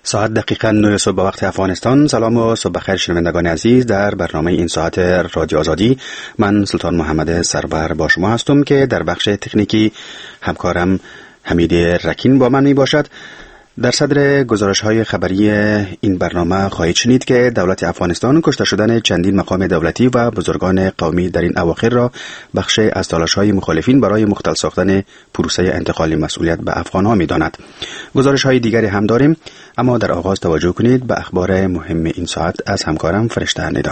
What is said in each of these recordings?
ساعت دقیقاً 9 صبح به وقت افغانستان. سلام و صبح بخیر شنوندگان عزیز. در برنامه این ساعت رادیو آزادی من سلطان محمد سرور با شما هستم که در بخش تکنیکی همکارم حمید رکین با من می باشد. در صدر گزارش‌های خبری این برنامه خواهید شنید که دولت افغانستان کشته شدن چندین مقام دولتی و بزرگان قومی در این اواخر را بخشی از تلاش‌های مخالفین برای مختل ساختن پروسه انتقال مسئولیت به افغان‌ها می‌داند. گزارش‌های دیگری هم داریم، اما در آغاز توجه کنید به اخبار مهم این ساعت از همکارم فرشته ندا.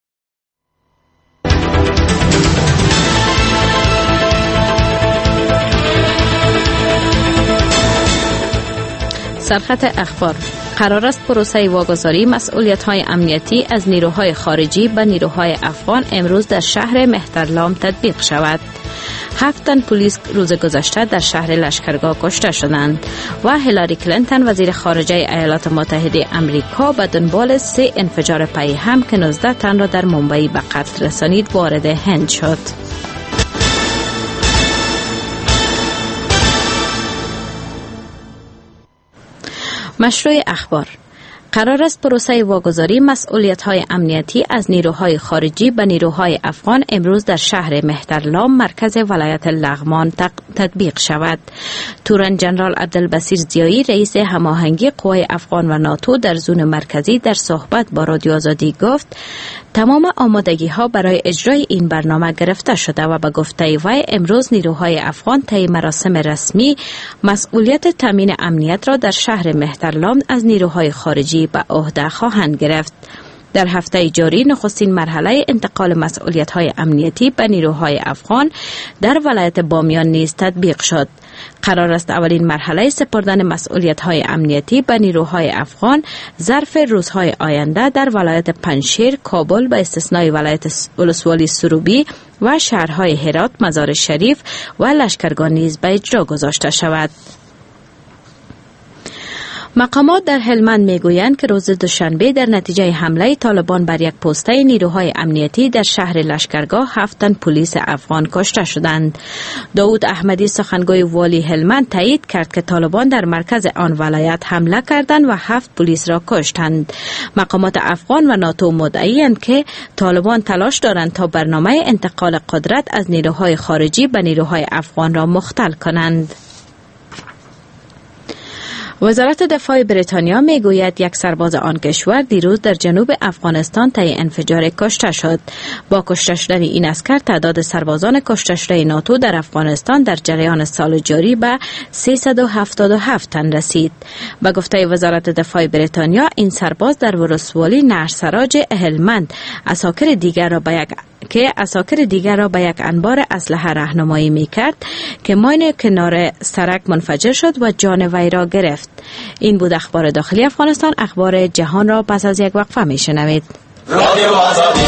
سرخط اخبار: قرار است پروسه واگذاری مسئولیت‌های امنیتی از نیروهای خارجی به نیروهای افغان امروز در شهر مهترلام تطبیق شود. 7 تن پلیس روز گذشته در شهر لشکرگاه کشته شدند و هیلاری کلینتون وزیر خارجه ایالات متحده آمریکا به دنبال 3 انفجار پی هم که 19 تن را در ممبئی به قتل رسانید وارد هند شد. مشروع اخبار: قرار است پروسه واگذاری مسئولیت‌های امنیتی از نیروهای خارجی به نیروهای افغان امروز در شهر مهترلام مرکز ولایت لغمان تطبیق شود. تورن جنرال عبدالبصیر زیایی رئیس هماهنگی قوای افغان و ناتو در زون مرکزی در صحبت با رادیو آزادی گفت تمام آمادگی‌ها برای اجرای این برنامه گرفته شده و به گفته وی امروز نیروهای افغان طی مراسم رسمی مسئولیت تامین امنیت را در شهر مهترلام از نیروهای خارجی به عهده خواهند گرفت. در هفته جاری نخستین مرحله انتقال مسئولیت‌های امنیتی به نیروهای افغان در ولایت بامیان نیز تطبیق شد. قرار است اولین مرحله سپردن مسئولیت‌های امنیتی به نیروهای افغان ظرف روزهای آینده در ولایت پنجشیر، کابل به استثنای ولایت ولسوالی سروبی و شهرهای هرات، مزار شریف و لشکرگاه نیز به اجرا گذاشته شود. مقامات در هلمند میگویند که روز دوشنبه در نتیجه حمله طالبان بر یک پسته نیروهای امنیتی در شهر لشکرگاه 7 تن پلیس افغان کشته شدند. داود احمدی سخنگوی والی هلمند تایید کرد که طالبان در مرکز آن ولایت حمله کردند و 7 پلیس را کشتند. مقامات افغان و ناتو مدعی‌اند که طالبان تلاش دارند تا برنامه انتقال قدرت از نیروهای خارجی به نیروهای افغان را مختل کنند. وزارت دفاع بریتانیا میگوید یک سرباز آن کشور دیروز در جنوب افغانستان طی انفجار کشته شد. با کشته شدن این عسکر تعداد سربازان کشته شده ناتو در افغانستان در جریان سال جاری به 377 تن رسید. به گفته وزارت دفاع بریتانیا این سرباز در ولسوالی نهرسراج هلمند اساکر دیگر را به یک انبار اسلحه راهنمایی می‌کرد که ماین کنار سرک منفجر شد و جان وی را گرفت. این بود اخبار داخلی افغانستان. اخبار جهان را پس از یک وقفه میشنوید. رادیو آزادی.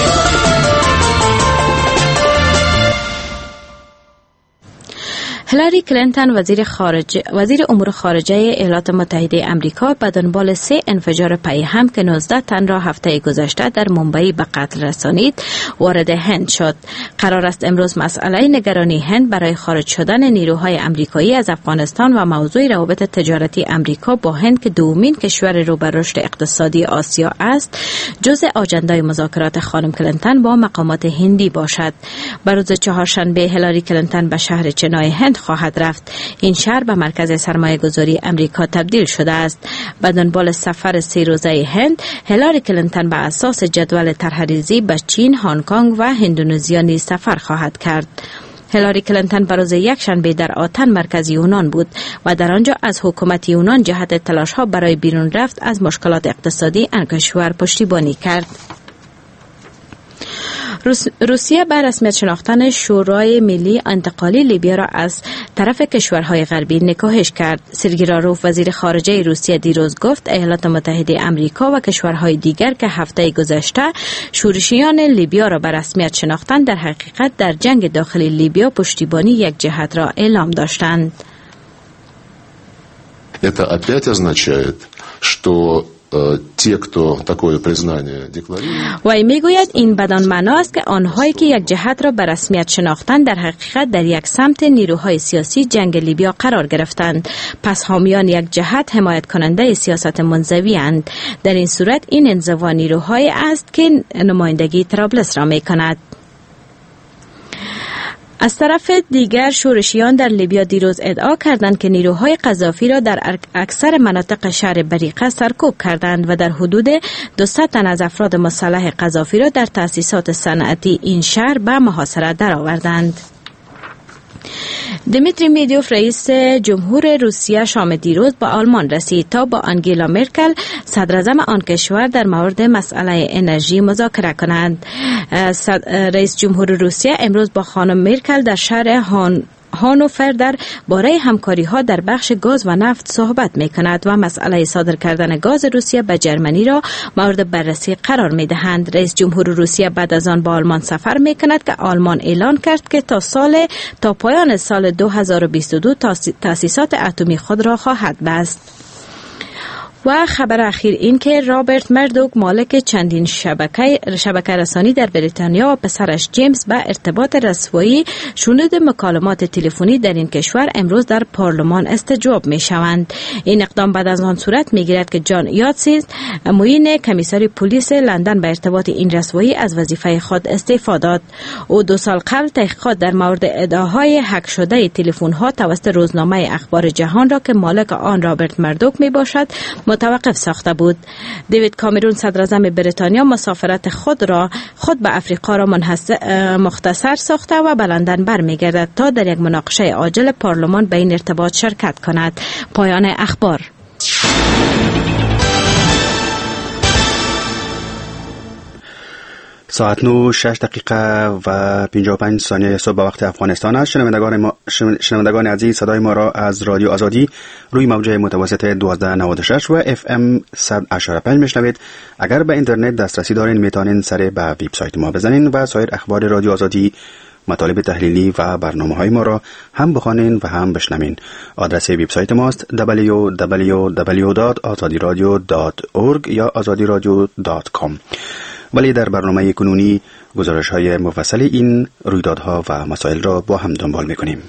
هیلاری کلینتون وزیر امور خارجه ایالات متحده آمریکا به دنبال 3 انفجار پی هم که 19 تن را هفته گذشته در ممبئی به قتل رسانید وارد هند شد. قرار است امروز مسئله نگرانی هند برای خارج شدن نیروهای آمریکایی از افغانستان و موضوع روابط تجارتی آمریکا با هند که دومین کشور رو به رشد اقتصادی آسیا است جزء آجندای مذاکرات خانم کلینتون با مقامات هندی باشد. بر روز چهارشنبه هیلاری کلینتون به شهر چنای هند خواهد رفت. این شهر به مرکز سرمایه گذاری امریکا تبدیل شده است. به دنبال سفر 3 روزه هند، هیلاری کلینتون به اساس جدول طرح‌ریزی به چین، هنگ کنگ و اندونزیا نیز سفر خواهد کرد. هیلاری کلینتون بر روز یکشنبه در آتن مرکز یونان بود و در آنجا از حکومت یونان جهت تلاش‌ها برای بیرون رفت از مشکلات اقتصادی آن کشور پشتیبانی کرد. روسیه بر رسمیت شناختن شورای ملی انتقالی لیبیا را از طرف کشورهای غربی نکوهش کرد. سرگئی لاروف وزیر خارجه روسیه دیروز گفت ایالات متحده آمریکا و کشورهای دیگر که هفته گذشته شورشیان لیبیا را بر رسمیت شناختند در حقیقت در جنگ داخلی لیبیا پشتیبانی یک جهت را اعلام داشتند. Это опять означает, что وی میگوید این بدان معنا است که آنهایی که یک جهت را به رسمیت شناختند در حقیقت در یک سمت نیروهای سیاسی جنگ لیبیا قرار گرفتند. پس حامیان یک جهت حمایت کننده سیاست منزوی اند. در این صورت این انزوا نیروهایی است که نمایندگی طرابلس را می کند. از طرف دیگر شورشیان در لیبیا دیروز ادعا کردند که نیروهای قذافی را در اکثر مناطق شهر بریقه سرکوب کردند و در حدود 200 تن از افراد مسلح قذافی را در تأسیسات صنعتی این شهر به محاصره درآوردند. دمیتری مدوف رئیس جمهور روسیه شام دیروز با آلمان رسید تا با آنگلا مرکل صدراعظم آن کشور در مورد مسئله انرژی مذاکره کنند. رئیس جمهور روسیه امروز با خانم مرکل در شهر هانوفر در باره همکاری ها در بخش گاز و نفت صحبت می کند و مسئله صادر کردن گاز روسیه به جرمنی را مورد بررسی قرار می دهند. رئیس جمهور روسیه بعد از آن با آلمان سفر می کند که آلمان اعلان کرد که تا پایان سال 2022 تأسیسات اتمی خود را خواهد بست. و خبر اخیر این که رابرت مردوک مالک چندین شبکه رسانی در بریتانیا و پسرش جیمز به ارتباط رسوایی شنود مکالمات تلفنی در این کشور امروز در پارلمان استجواب می شوند. این اقدام بعد از آن صورت می گیرد که جان یاتسیز معین کمیسر پلیس لندن به ارتباط این رسوایی از وظیفه خود استعفا داد. او 2 سال قبل تحقیقات در مورد ادعاهای هک شده تلفن ها توسط روزنامه اخبار جهان را که مالک آن رابرت مردوک می باشد متوقف ساخته بود. دیوید کامرون صدراعظم بریتانیا مسافرت خود به افریقا را مختصر ساخته و به لندن برمیگردد تا در یک مناقشه عاجل پارلمان به این ارتباط شرکت کند. پایان اخبار. ساعت 9:06 و 55 ثانیه صبح به وقت افغانستان است. شنوندگان عزیز، صدای ما را از رادیو آزادی روی موج متوسط 1296 و FM 100.5 میشنوید. اگر به اینترنت دسترسی دارین میتونین سر به وبسایت ما بزنین و سایر اخبار رادیو آزادی، مطالب تحلیلی و برنامه‌های ما را هم بخوانین و هم بشنوین. آدرس وبسایت ماست www.azadiradio.org یا azadiradio.com. ولی در برنامه کنونی گزارش‌های مفصل این رویدادها و مسائل را با هم دنبال می‌کنیم.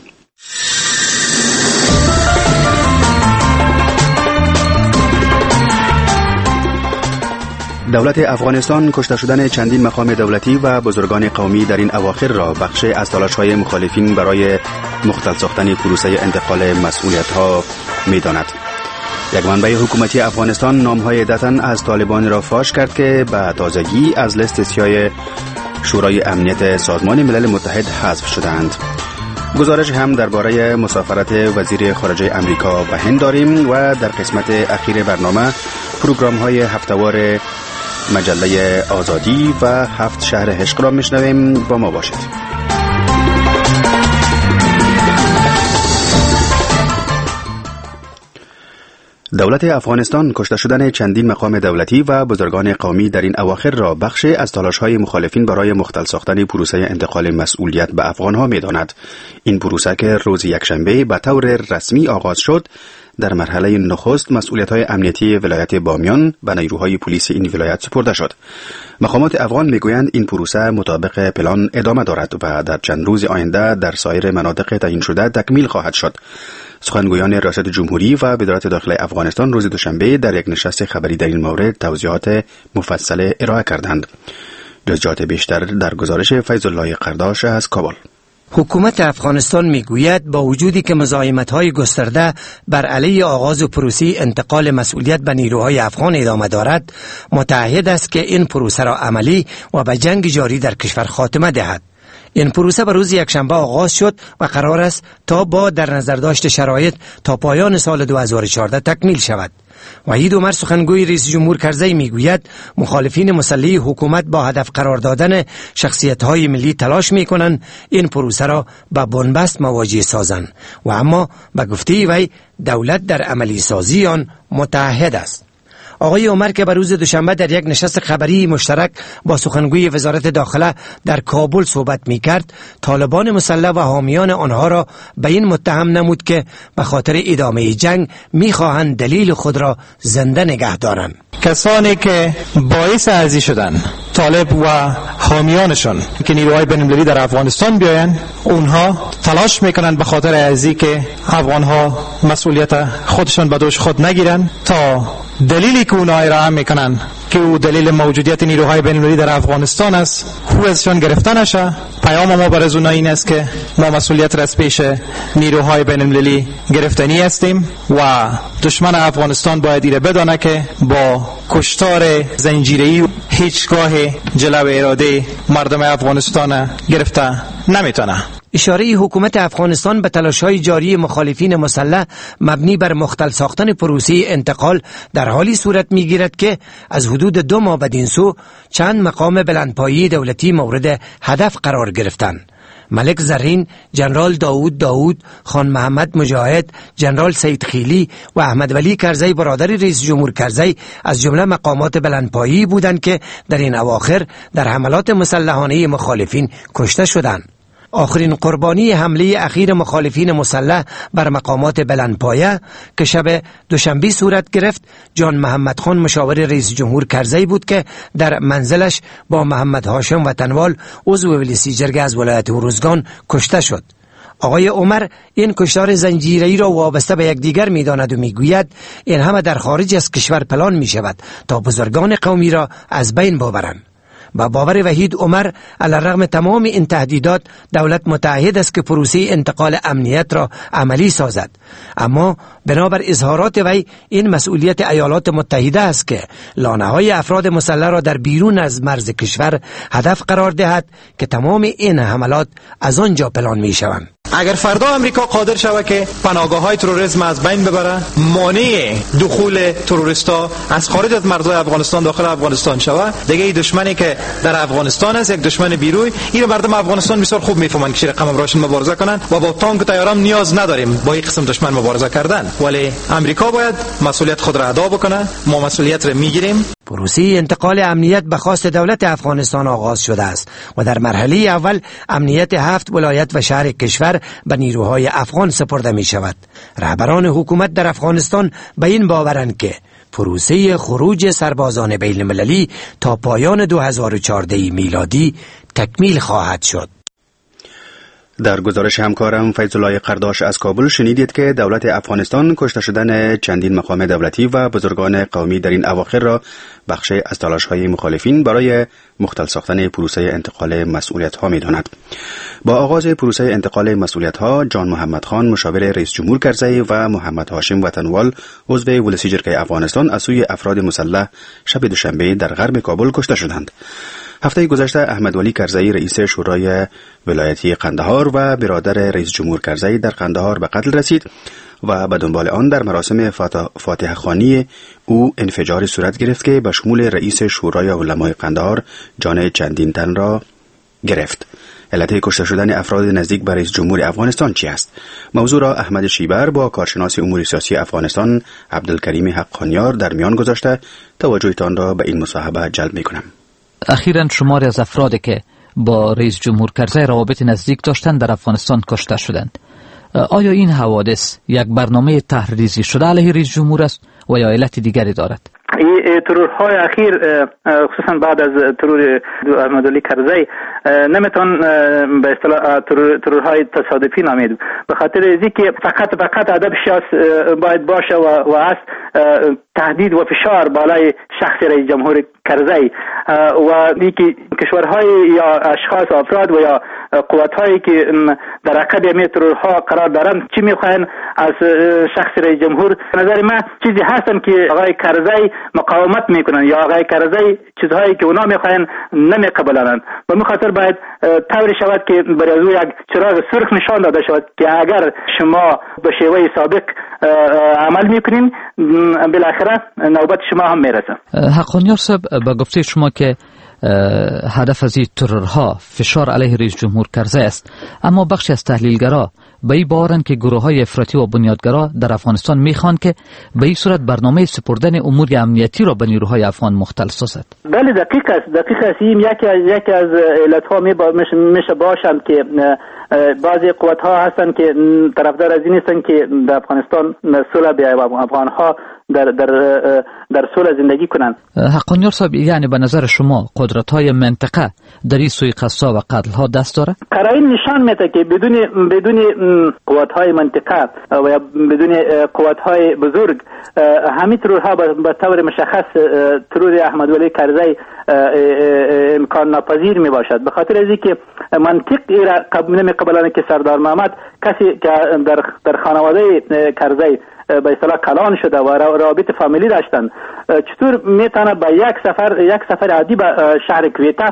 دولت افغانستان کشته شدن چندین مقام دولتی و بزرگان قومی در این اواخر را بخشی از تلاش‌های مخالفین برای مختل ساختن پروسه انتقال مسئولیت‌ها می‌داند. یک منبع حکومتی افغانستان نام‌های دتن از طالبان را فاش کرد که به تازگی از لیست سیاه شورای امنیت سازمان ملل متحد حذف شدند. گزارش هم درباره مسافرت وزیر خارجه امریکا به هند داریم و در قسمت اخیر برنامه پروگرام‌های هفته‌وار مجله آزادی و 7 شهر عشق را میشنویم. با ما باشید. دولت افغانستان کشته شدن چندین مقام دولتی و بزرگان قومی در این اواخر را بخشی از تلاش‌های مخالفین برای مختل ساختن پروسه انتقال مسئولیت به افغان‌ها می‌داند. این پروسه که روز یکشنبه به طور رسمی آغاز شد، در مرحله نخست مسئولیت‌های امنیتی ولایت بامیان به نیروهای پلیس این ولایت سپرده شد. مقامات افغان میگویند این پروسه مطابق پلان ادامه دارد و در چند روز آینده در سایر مناطق تعیین شده تکمیل خواهد شد. سخنگویان ریاست جمهوری و وزارت داخله افغانستان روز دوشنبه در یک نشست خبری در این مورد توضیحات مفصل ارائه کردند. جزئیات بیشتر در گزارش فیض الله قرداش از کابل. حکومت افغانستان میگوید با وجودی که مزاحمت‌های گسترده بر علیه آغاز پروسه انتقال مسئولیت به نیروهای افغان ادامه دارد، متعهد است که این پروسه را عملی و به جنگ جاری در کشور خاتمه دهد. این پروسه به روز یکشنبه آغاز شد و قرار است تا با در نظر داشت شرایط تا پایان سال 2014 تکمیل شود. وحید عمر سخنگوی رئیس جمهور کرزی میگوید مخالفین مسلح حکومت با هدف قرار دادن شخصیت‌های ملی تلاش میکنند این پروسه را به بنبست مواجه سازند و اما به گفته وی دولت در عملی سازی آن متعهد است. آقای عمر که روز دوشنبه در یک نشست خبری مشترک با سخنگوی وزارت داخله در کابل صحبت می‌کرد، طالبان مسلح و حامیان آنها را به این متهم نمود که به خاطر ادامه جنگ می‌خواهند دلیل خود را زنده نگه دارند. کسانی که باعث ارزی شدن طالب و حامیانشون که نیروهای بین‌المللی در افغانستان بیاین، اونها تلاش میکنن به خاطر ارزی که افغانها مسئولیت خودشون به دوش خود نگیرن تا دلیلی که اونها ارائه میکنن که او دلیل موجودیت نیروهای بین‌المللی در افغانستان است او ازشون گرفته نشه. پیام ما برای اونها این است که ما مسئولیت را از پیش نیروهای بین‌المللی گرفتنی هستیم و دشمن افغانستان باید ایره بدانه که با کشتار زنجیره‌ای هیچگاه جلو اراده مردم افغانستان گرفته نمیتونه. اشاره حکومت افغانستان به تلاش‌های جاری مخالفین مسلح مبنی بر مختل ساختن پروسه انتقال در حالی صورت می‌گیرد که از حدود 2 ماه بدین سو چند مقام بلندپایه دولتی مورد هدف قرار گرفتند. ملک زرین، جنرال داوود، خان محمد مجاهد، جنرال سید خیلی و احمد ولی کرزی برادر رئیس جمهور کرزی از جمله مقامات بلندپایه‌ای بودند که در این اواخر در حملات مسلحانه مخالفین کشته شدند. آخرین قربانی حمله اخیر مخالفین مسلح بر مقامات بلندپایه که شب دوشنبه صورت گرفت جان محمد خان مشاور رئیس جمهور کرزی بود که در منزلش با محمد هاشم وطنوال عضو مجلس جرگه از ولایت هروزگان کشته شد. آقای عمر این کشتار زنجیره‌ای را وابسته به یکدیگر می‌داند و می‌گوید این همه در خارج از کشور پلان می‌شود تا بزرگان قومی را از بین ببرند. با باور وحید عمر علیرغم تمام این تهدیدات دولت متعهد است که پروسه انتقال امنیت را عملی سازد، اما بنابر اظهارات وی این مسئولیت ایالات متحده است که لانه‌های افراد مسلح را در بیرون از مرز کشور هدف قرار دهد که تمام این حملات از آنجا پلان می‌شوند. اگر فردا امریکا قادر شود که پناهگاه‌های تروریسم از بین ببره، مانع دخول تروریستا از خارج از مرزهای افغانستان داخل افغانستان شود، دیگه این دشمنی که در افغانستان است یک دشمن بیروی، این مردم افغانستان بسیار خوب میفهمند که رقم راشن مبارزه کنن و با تانک و طیارام نیاز نداریم با این قسم دشمن مبارزه کردن، ولی امریکا باید مسئولیت خود را ادا بکنه. ما مسئولیت را میگیریم. پروسه انتقال امنیت به خواست دولت افغانستان آغاز شده است و در مرحله اول امنیت 7 ولایت و شهر کشور به نیروهای افغان سپرده می شود. رهبران حکومت در افغانستان به این باورند که پروسه خروج سربازان بین المللی تا پایان 2014 میلادی تکمیل خواهد شد. در گزارش همکارم فیض الله قرداش از کابل شنیدید که دولت افغانستان کشته شدن چندین مقام دولتی و بزرگان قومی در این اواخر را بخشی از تلاش‌های مخالفین برای مختل ساختن پروسه انتقال مسئولیت‌ها می‌داند. با آغاز پروسه انتقال مسئولیت‌ها، جان محمد خان مشاور رئیس جمهور کرزی و محمد هاشم وطنوال عضو مجلس جرگه افغانستان از سوی افراد مسلح شب دوشنبه در غرب کابل کشته شدند. هفته گذشته احمد ولی کرزی رئیس شورای ولایتی قندهار و برادر رئیس جمهور کرزی در قندهار به قتل رسید و به دنبال آن در مراسم فاتحه خوانی او انفجاری صورت گرفت که به شمول رئیس شورای علمای قندهار جان چندین تن را گرفت. علت کشته شدن افراد نزدیک به رئیس جمهور افغانستان چی است؟ موضوع را احمد شیبر با کارشناس امور سیاسی افغانستان عبدالکریم حقانیار در میان گذاشته. توجهتان را به این مصاحبه جلب می‌کنم. اخیراً شماری از افرادی که با رئیس جمهور کرزی روابط نزدیک داشتند در افغانستان کشته شدند. آیا این حوادث یک برنامه تحریزی شده علیه رئیس جمهور است و یا علت دیگری دارد؟ این ترورهای اخیر خصوصا بعد از ترور احمد ولی کرزی نمیتون به اصطلاح ترورهای تصادفی نامید، به خاطر اینکه فقط هدف شخص باید باشه و است تهدید و فشار بالای شخص رئیس جمهور کرزی و اینکه کشورهای یا اشخاص و افراد و یا قوت‌هایی که در عقب همین ترورها قرار دارند چی می‌خواهند از شخص رئیس جمهور. نظر من چیزی هستن که آقای کرزی مقاومت میکنن یا آقای کرزی چیزهایی که اونا میخواهند نمیقبلند و به خاطر باید طوری شود که برای او یک چراغ سرخ نشان داده شود که اگر شما به شیوه سابق عمل میکنین بالاخره نوبت شما هم میرسه. حقانیار صاحب، با گفته شما که هدف از این ترورها فشار علیه رئیس جمهور کرزی است، اما بخشی از تحلیلگرا به این باورند که گروه‌های افراطی و بنیادگرا در افغانستان میخوان که به این صورت برنامه سپردن امور امنیتی را به نیروهای افغان مختل سازد. بله دقیق است. این یکی از علت‌ها میشه باشند که بعضی قوت‌ها هستند که طرفدار از این هستند که در افغانستان صلح بیاید و افغان‌ها در صلح زندگی کنند. حقانیار صاحب، یعنی به نظر شما قدرت‌های منطقه در این سوء-قصدها و قتل‌ها دست داره؟ قرائن نشان میده که بدون قوت‌های منطقه و یا بدون قوت‌های بزرگ همین ترورها به طور مشخص ترور احمدولی کرزی امکان ناپذیر می باشد. به خاطر از اینکه منطق را نمی‌قبلند که سردار محمد کسی که در خانواده کرزی به اصطلاح کلان شده و رابط فامیلی داشتند، چطور میتونه به یک سفر عادی به شهر کویتا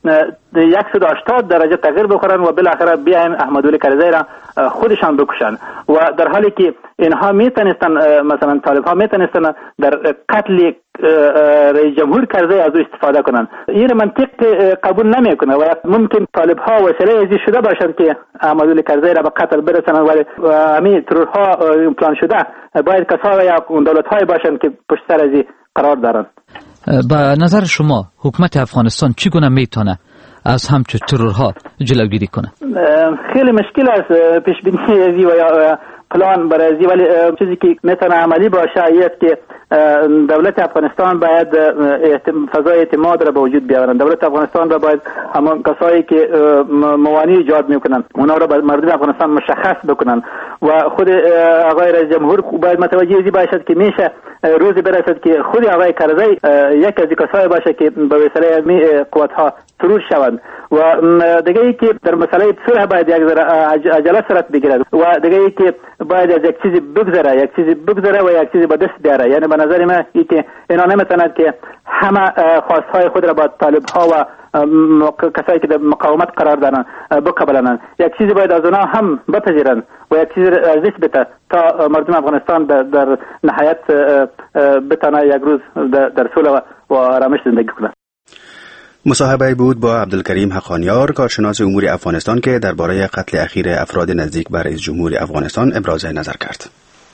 180 درجه تغییر بخورن و بالاخره بیاین احمدولی کرزی را خودشان بکشن و در حالی که اینها میتونستن، مثلا طالب ها میتونستن در قتل رئیس جمهور کرزی از او استفاده کنن. این منطق قبول نمیکنه و ممکن طالب ها وسیله ازی شده باشند که احمدولی کرزی را به قتل برسانند، ولی همین ترورها پلان شده باید کسا یا دولت های باشند که پشت سر ازی قرار دارند. به نظر شما حکومت افغانستان چگونه میتونه از همچون ترورها جلوگیری کنه؟ خیلی مشکل است پیش بینی ازی و یا پلان برای ازی، ولی چیزی که میتونه عملی باشه است که دولت افغانستان باید فضای اعتماد را به وجود بیاورند. دولت افغانستان را باید همان کسایی که موانع ایجاد میکنن اونا را به مردم افغانستان مشخص بکنن و خود آقای رئیس جمهور باید متوجه ازی باشد که میشه روزی برسد که خود آقای کرزی یک از کسایی باشه که به وسیله قوت‌ها ترور شوند و دیگه ای که در مسئله صلح باید یک ذره عجله صورت بگیرد و دیگه ای که باید از یک چیزی بگذره و یک چیزی به دست بیاره. یعنی به نظر من این که اینا نمیتونند که همه خواستهای خود را با طالب ها و کسایی که در مقاومت قرار دارن بقبلند. یک چیزی باید از اونا هم بپذیرند و یک چیزی از دست بده تا مردم افغانستان در نهایت بتونه یک روز در صلح و آرامش زندگی کنند. مصاحبه بود با عبدالکریم حقانیار، کارشناس امور افغانستان، که درباره قتل اخیر افراد نزدیک به رئیس جمهور افغانستان ابراز نظر کرد.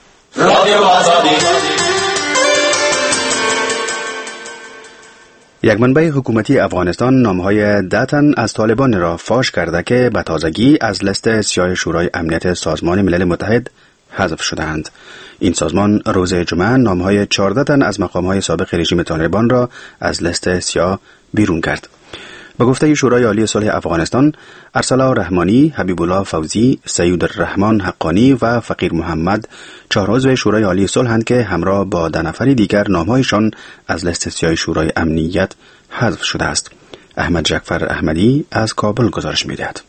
یک منبع حکومتی افغانستان نامهای 10 تن از طالبان را فاش کرده که به تازگی از لیست سیاه شورای امنیت سازمان ملل متحد حذف شدند. این سازمان روز جمعه نامهای 14 تن از مقامهای سابق رژیم طالبان را از لیست سیاه بیرون کرد. به گفته شورای عالی صلح افغانستان، ارسلا رحمانی، حبیب الله فوزی، سید الرحمن حقانی و فقیر محمد 4 عضو شورای عالی صلح‌اند که همراه با 10 نفر دیگر نامهایشان از لیست سیاه شورای امنیت حذف شده است. احمد جعفر احمدی از کابل گزارش می‌دهد.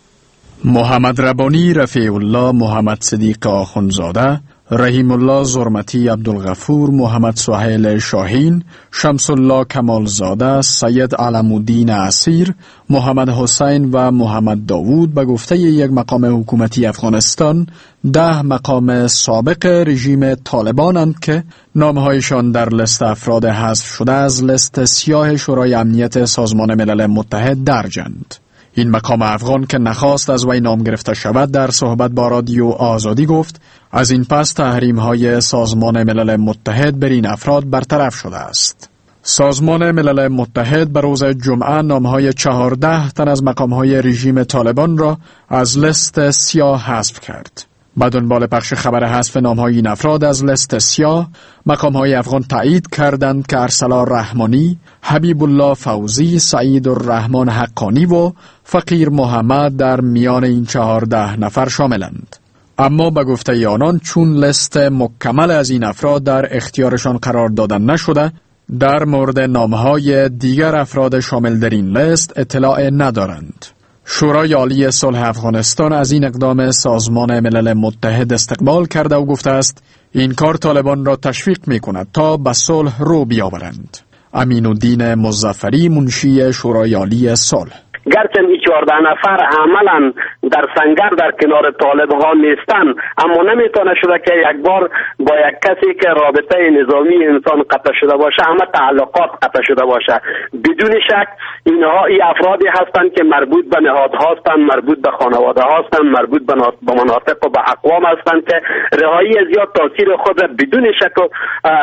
محمد ربانی، رفیع الله، محمد صدیق آخونزاده، رحیم الله زرمتی عبدالغفور، محمد سهیل شاهین، شمس الله کمالزاده، سید علم‌الدین اسیر، محمد حسین و محمد داوود به گفته یک مقام حکومتی افغانستان 10 مقام سابق رژیم طالبانند که نامهایشان در لیست افراد حذف شده از لیست سیاه شورای امنیت سازمان ملل متحد درجند. این مقام افغان که نخواست از وی نام گرفته شود در صحبت با رادیو آزادی گفت از این پس تحریم‌های سازمان ملل متحد بر این افراد برطرف شده است. سازمان ملل متحد به روز جمعه نامهای 14 تن از مقام‌های رژیم طالبان را از لیست سیاه حذف کرد. با دنبال پخش خبر حذف نام‌های این افراد از لیست سیاه، مقام‌های افغان تایید کردند که ارسلا رحمانی، حبیب الله فوزی، سعید الرحمن حقانی و فقیر محمد در میان این 14 نفر شاملند. اما به گفته آنان چون لیست مکمل از این افراد در اختیارشان قرار دادن نشده، در مورد نام‌های دیگر افراد شامل در این لیست اطلاع ندارند. شورای عالی صلح افغانستان از این اقدام سازمان ملل متحد استقبال کرده و گفته است این کار طالبان را تشویق می کند تا به صلح رو بیاورند. امین الدین مظفری، منشی شورای عالی صلح: گرچه این 14 نفر عملا در سنگر در کنار طالب ها نیستن، اما نمیتونه شده که یک بار با یک کسی که رابطه نظامی انسان قطع شده باشه همه تعلقات قطع شده باشه. بدون شک اینها ای افرادی هستند که مربوط به نهادها هستند، مربوط به خانواده ها هستند، مربوط به مناطق و به اقوام هستند که رهایی زیاد تاثیر خود بدون شک و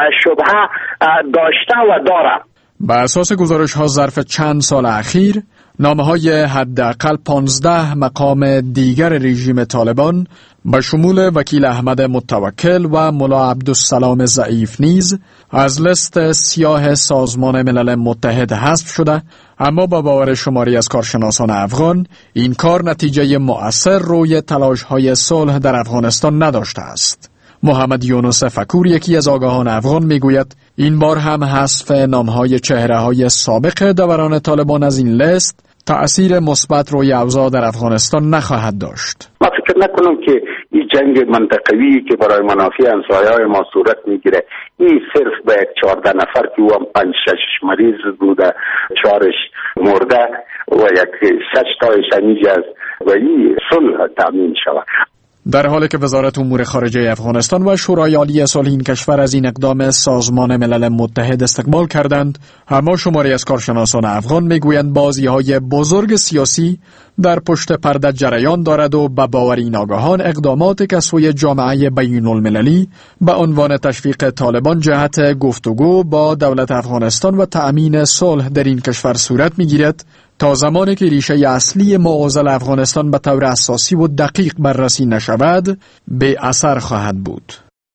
شبهه داشته و داره. به اساس گزارش ها ظرف چند سال اخیر نامه‌های حداقل 15 مقام دیگر رژیم طالبان به شمول وکیل احمد متوکل و ملا عبدالسلام ضعیف نیز از لیست سیاه سازمان ملل متحد حذف شده، اما با باور شماری از کارشناسان افغان این کار نتیجه مؤثر روی تلاش‌های صلح در افغانستان نداشته است. محمد یونس فکور، یکی از آگاهان افغان، میگوید این بار هم حذف نام‌های چهره‌های سابق دوران طالبان از این لیست تأثیر مثبت روی اوضاع در افغانستان نخواهد داشت. ما فکر نکنم که این جنگ منطقوی که برای منافع همسایه‌های ما صورت میگیره، این صرف به 14 نفر که او هم 5-6 مریض بوده، 4 مرده و یک 6 تایش همیشه است و این صلح تامین شود. در حالی که وزارت امور خارجه افغانستان و شورای عالی صلح این کشور از این اقدام سازمان ملل متحد استقبال کردند، اما شماری از کارشناسان افغان میگویند بازی‌های بزرگ سیاسی در پشت پرده جریان دارد و به باور این آگاهان اقدامات که سوی جامعه بین‌المللی به عنوان تشویق طالبان جهت گفتگو با دولت افغانستان و تأمین صلح در این کشور صورت میگیرد تا زمانی که ریشه اصلی معضل افغانستان به طور اساسی و دقیق بررسی نشود به اثر خواهد بود.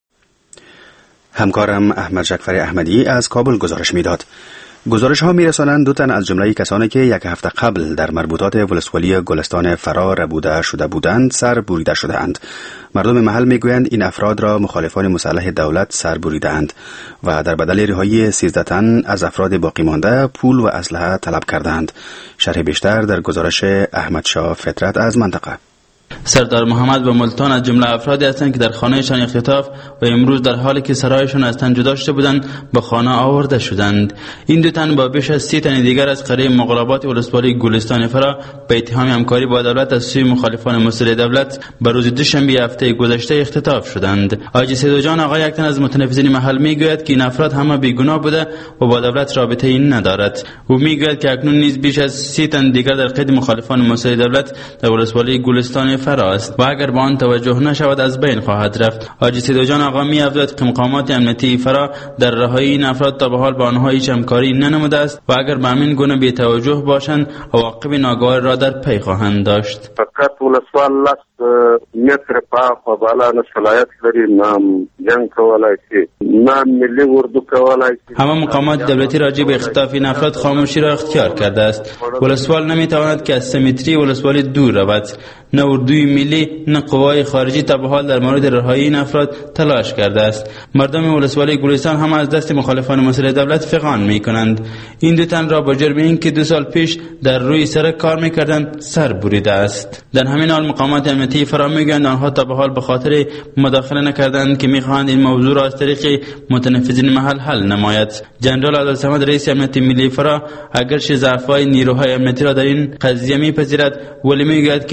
همکارم احمد جعفری احمدی از کابل گزارش میداد. گزارش ها میرسانند 2 تن از جمله کسانی که 1 هفته قبل در مربوطات ولسوالی گلستان فرا ربوده شده بودند سر بریده شده‌اند. مردم محل میگویند این افراد را مخالفان مسلح دولت سر بریده‌اند و در بدل رهایی 13 تن از افراد باقی مانده پول و اسلحه طلب کردند. شرح بیشتر در گزارش احمد شاه فطرت از منطقه. سردار محمد و ملتان از جمله افرادی هستند که در خانهشان اختطاف و امروز در حالی که سرایشان از تن جدا شده بودند به خانه آورده شدند. این 2 تن با بیش از 30 تن دیگر از قریه مغالبات ولسوالی گلستان فرا به اتهام همکاری با دولت از سوی مخالفان مسلح دولت به روز دوشنبه هفته گذشته اختطاف شدند. حاجی سیدو جان آقا، یک تن از متنفذین محل میگوید که این افراد همه بیگناه بوده و با دولت رابطه این ندارد. او میگوید که اکنون نیز بیش از 30 تن دیگر در قید مخالفان مسلح دولت در ولسوالی گلستان است و اگر با آن توجه نشود از بین خواهد رفت. حاجی سیدو جان آقا می افزاید که مقامات امنیتی فرا در رهایی این افراد تا به حال با آنها هیچ همکاری ننموده است و اگر به همین گونه بی توجه باشند عواقب ناگوار را در پی خواهند داشت. فقط ولسوال متر پاک و بالا نه صلاحیت لري، نه جنگ کولای شي، نه ملی اردو کولای شي. همه مقامات دولتی راجع به اختطاف این افراد خاموشی را اختیار کرده است. ولسوال نمیتواند که از سیمتری ولسوالی دور رود. نه اردوی ملی نه قوای خارجی تا به حال در مورد رهایی این افراد تلاش کرده است. مردم ولسوالی گلستان هم از دست مخالفان مسلح دولت فغان میکنند. این 2 تن را با جرم اینکه 2 سال پیش در روی سرک کار میکردند سر بریده است. در همین حال مقامات امنیتی فرا میگویند آنها تا به حال به خاطر مداخله نکردند که میخواهند این موضوع را از طریق متنفذین محل حل نماید. جنرال عبدالصمد رئیس امنیت ملی فرا اگرچه ضعف‌های نیروهای امنیتی را در این قضیه میپذیرد ولی میگوید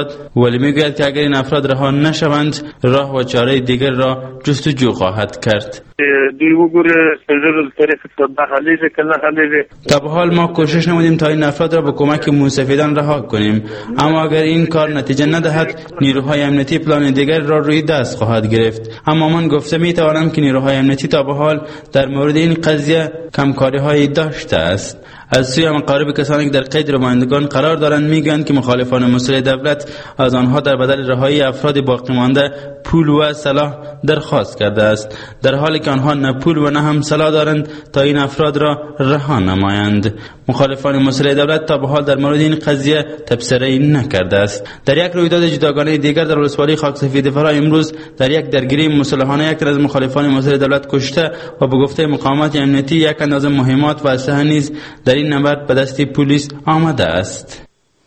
که اگر این افراد رها نشوند راه و چاره دیگر را جستجو خواهد کرد. تا به حال ما کوشش نمودیم تا این افراد را با کمک موسفیدان رها کنیم، اما اگر این کار نتیجه ندهد نیروهای امنیتی پلان دیگر را روی دست خواهد گرفت. اما من گفته میتوانم که نیروهای امنیتی تا به حال در مورد این قضیه کمکاری هایی داشته است. از سوی مقارب کسانی که در قید نمایندگان قرار دارند میگویند که مخالفان مسلح دولت از آنها در بدل رهایی افراد باقی مانده پول و سلاح درخواست کرده است، در حالی که آنها نه پول و نه هم سلاح دارند تا این افراد را رها نمایند. مخالفان مسلح دولت تا به حال در مورد این قضیه تبصره‌ای نکرده است. در یک رویداد جداگانه دیگر در ولسوالی خاکسفید فرا امروز در یک درگیری مسلحانه یک از مخالفان مسلح دولت کشته و به گفته مقامات امنیتی یک اندازه مهمات و اسلحه نیز در این نبرد به دست پلیس آمده است.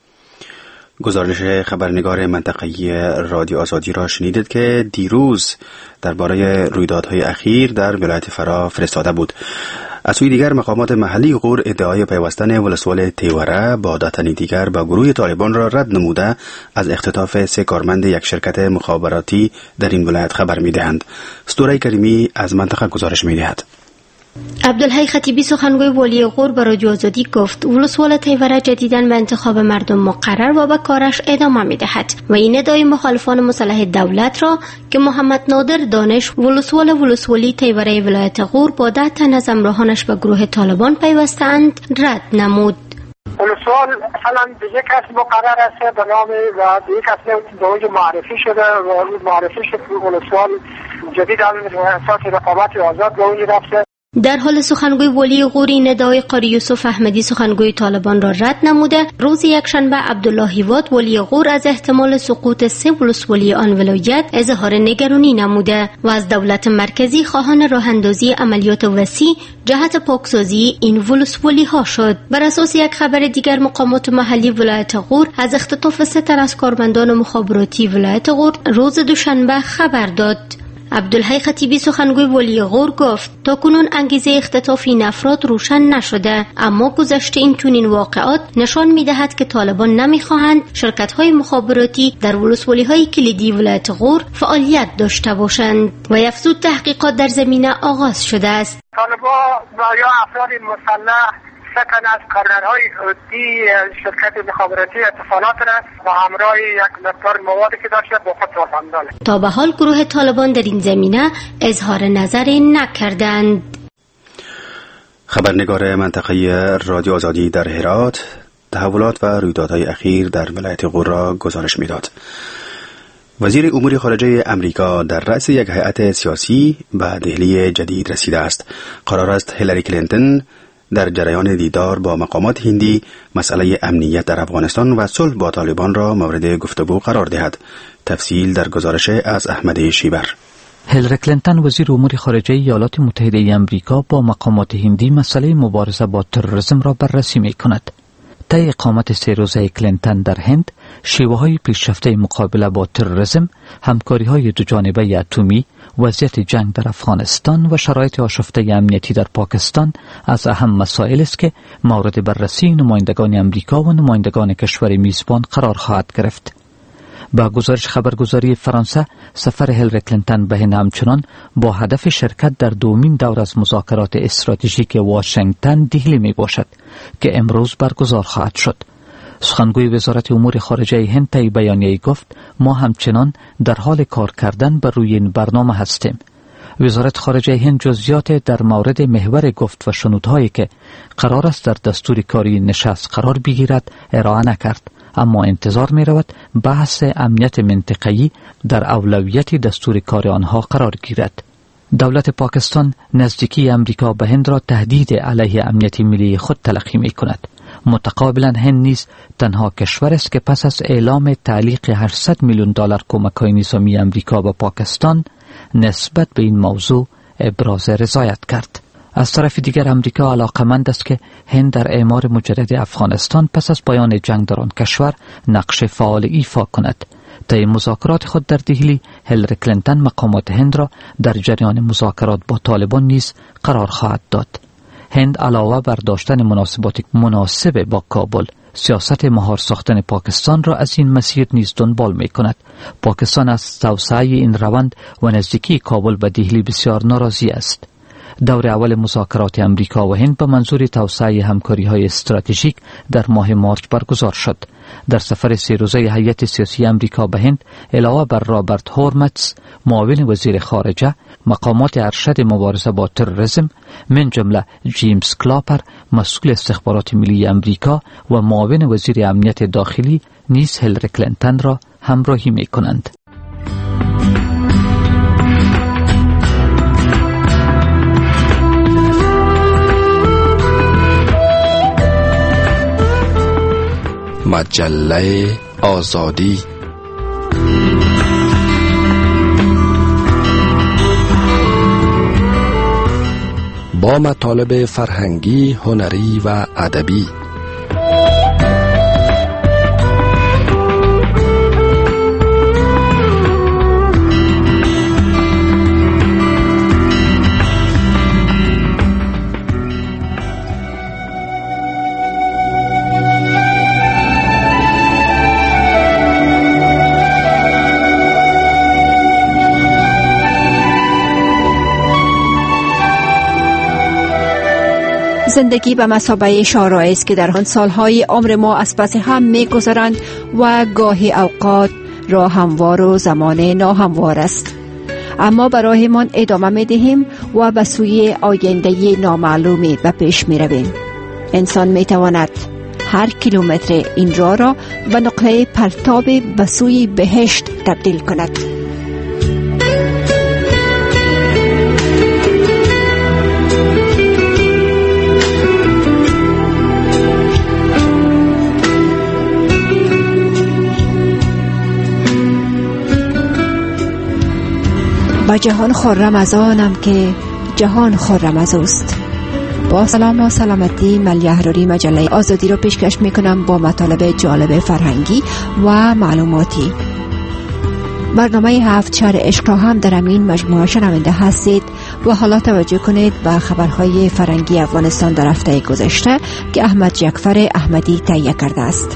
گزارش خبرنگار منطقه‌ای رادیو آزادی را شنیدید که دیروز درباره رویدادهای اخیر در ولایت فرا فرستاده بود. از سوی دیگر مقامات محلی غور ادعای پیوستن ولسوال تیوره با 2 تن دیگر با گروه طالبان را رد نموده از اختطاف 3 کارمند یک شرکت مخابراتی در این ولایت خبر می‌دهند. ستوره کریمی از منطقه گزارش می‌دهد. عبدالحی خطیبی سخنگوی والی غور به رادیو آزادی گفت ولسوال تیوره جدیداً به انتخاب مردم مقرر و به کارش ادامه می‌دهد و این ادعای مخالفان مسلح دولت را که محمد نادر دانش ولسوالی تیوره ولایت غور با 10 تن از همراهانش به گروه طالبان پیوستند رد نمود. اون ولسوال مثلا به یک کس مقرر است به نام و به یک کس به اونجا معرفی شده و معرفی شده ولسوال جدید هم اساس رقابت آزاد به اونجا رفته. در حال سخنگوی ولی غور این ادعای قاری یوسف احمدی سخنگوی طالبان را رد نموده، روز یکشنبه عبدالله هیواد ولی غور از احتمال سقوط 3 ولسوالی آن ولایت اظهار نگرانی نموده و از دولت مرکزی خواهان راه اندازی عملیات وسیع جهت پاکسازی این ولسوالی ها شد. بر اساس یک خبر دیگر، مقامات محلی ولایت غور از اختطاف 3 تن از کارمندان مخابراتی ولایت غور روز دوشنبه خبر داد. عبدالحی خطیبی سخنگوی ولی غور گفت تاکنون انگیزه اختطاف این افراد روشن نشده، اما گذشته این چنین واقعات نشان می‌دهد که طالبان نمی‌خواهند شرکت‌های مخابراتی در ولسوالی‌های کلیدی ولایت غور فعالیت داشته باشند و افزود تحقیقات در زمینه آغاز شده است. طالبان و یا افراد مسلح سکن از کارگرهای عادی شرکت مخابراتی اتصالات را و همراه یک مقدار موادی که داشته با خود رساندند. تا به حال گروه طالبان در این زمینه اظهار نظری نکردند. خبرنگار منطقه رادیو آزادی در هرات تحولات و رویدادهای اخیر در ولایت غور را گزارش می‌داد. وزیر امور خارجه امریکا در رأس یک هیئت سیاسی به دهلی جدید رسیده است. قرار است هیلاری کلینتون در جریان دیدار با مقامات هندی مسئله امنیت در افغانستان و صلح با طالبان را مورد گفتگو قرار دهد. تفصیل در گزارش از احمد شیبر. هیلاری کلینتون وزیر امور خارجه ایالات متحده آمریکا با مقامات هندی مسئله مبارزه با تروریسم را بررسی می‌کند. طی اقامت 3 روزه کلینتون در هند، شیوه‌های پیشرفته مقابله با تروریسم، همکاری‌های دوجانبه اتمی، وضعیت جنگ در افغانستان و شرایط آشفته امنیتی در پاکستان از اهم مسائل است که مورد بررسی نمایندگان امریکا و نمایندگان کشور میزبان قرار خواهد گرفت. با گزارش خبرگزاری فرانسه، سفر هیلاری کلینتون به هند همچنان با هدف شرکت در دومین دور از مذاکرات استراتژیک واشنگتن دهلی می باشد که امروز برگزار خواهد شد. سخنگوی وزارت امور خارجه هند طی بیانیه‌ای گفت ما همچنان در حال کار کردن بر روی این برنامه هستیم. وزارت خارجه هند جزئیات در مورد محور گفت و شنودهایی که قرار است در دستور کاری نشست قرار بگیرد ارائه نکرد، اما انتظار می رود بحث امنیت منطقه‌ای در اولویت دستور کار آنها قرار گیرد. دولت پاکستان نزدیکی امریکا به هند را تهدید علیه امنیت ملی خود تلقی می کند. متقابلا هند نیز تنها کشور است که پس از اعلام تعلیق $800 میلیون کمک‌های نظامی امریکا به پاکستان نسبت به این موضوع ابراز رضایت کرد. از طرف دیگر امریکا علاقمند است که هند در اعمار مجدد افغانستان پس از پایان جنگ در آن کشور نقش فعال ایفا کند. طی مذاکرات خود در دهلی، هیلاری کلینتون مقامات هند را در جریان مذاکرات با طالبان نیز قرار خواهد داد. هند علاوه بر داشتن مناسبات مناسب با کابل، سیاست مهار ساختن پاکستان را از این مسیر نیز دنبال می کند. پاکستان از توسعه این روند و نزدیکی کابل به دهلی بسیار ناراضی است. دور اول مذاکرات امریکا و هند به منظور توسعه همکاری‌های استراتژیک در ماه مارچ برگزار شد. در سفر 3 روزه هیئت سیاسی امریکا به هند، علاوه بر رابرت هورمتز معاون وزیر خارجه، مقامات ارشد مبارزه با تروریسم من جمله جیمز کلاپر مسئول استخبارات ملی امریکا و معاون وزیر امنیت داخلی نیز هیلاری کلینتون را همراهی می کنند. مجله آزادی با مطالب فرهنگی، هنری و ادبی. زندگی به مثابه شاهراهی است که در آن سالهای عمر ما از پس هم می‌گذرند و گاهی اوقات راه هموار و زمان ناهموار است، اما به راهمان ادامه می‌دهیم و به سوی آینده نامعلومی به پیش می‌رویم. انسان می‌تواند هر کیلومتر این راه را به نقطه پرتاب به سوی بهشت تبدیل کند. با جهان خرم از آنم که جهان خرم از اوست. با سلام و سلامتی، ملی احراری مجله آزادی را پیشکش میکنم با مطالب جالب فرهنگی و معلوماتی. برنامه 7 شهر عشق را هم در این مجموعه شنونده هستید و حالا توجه کنید به خبرهای فرهنگی افغانستان در هفته گذشته که احمد جعفر احمدی تهیه کرده است.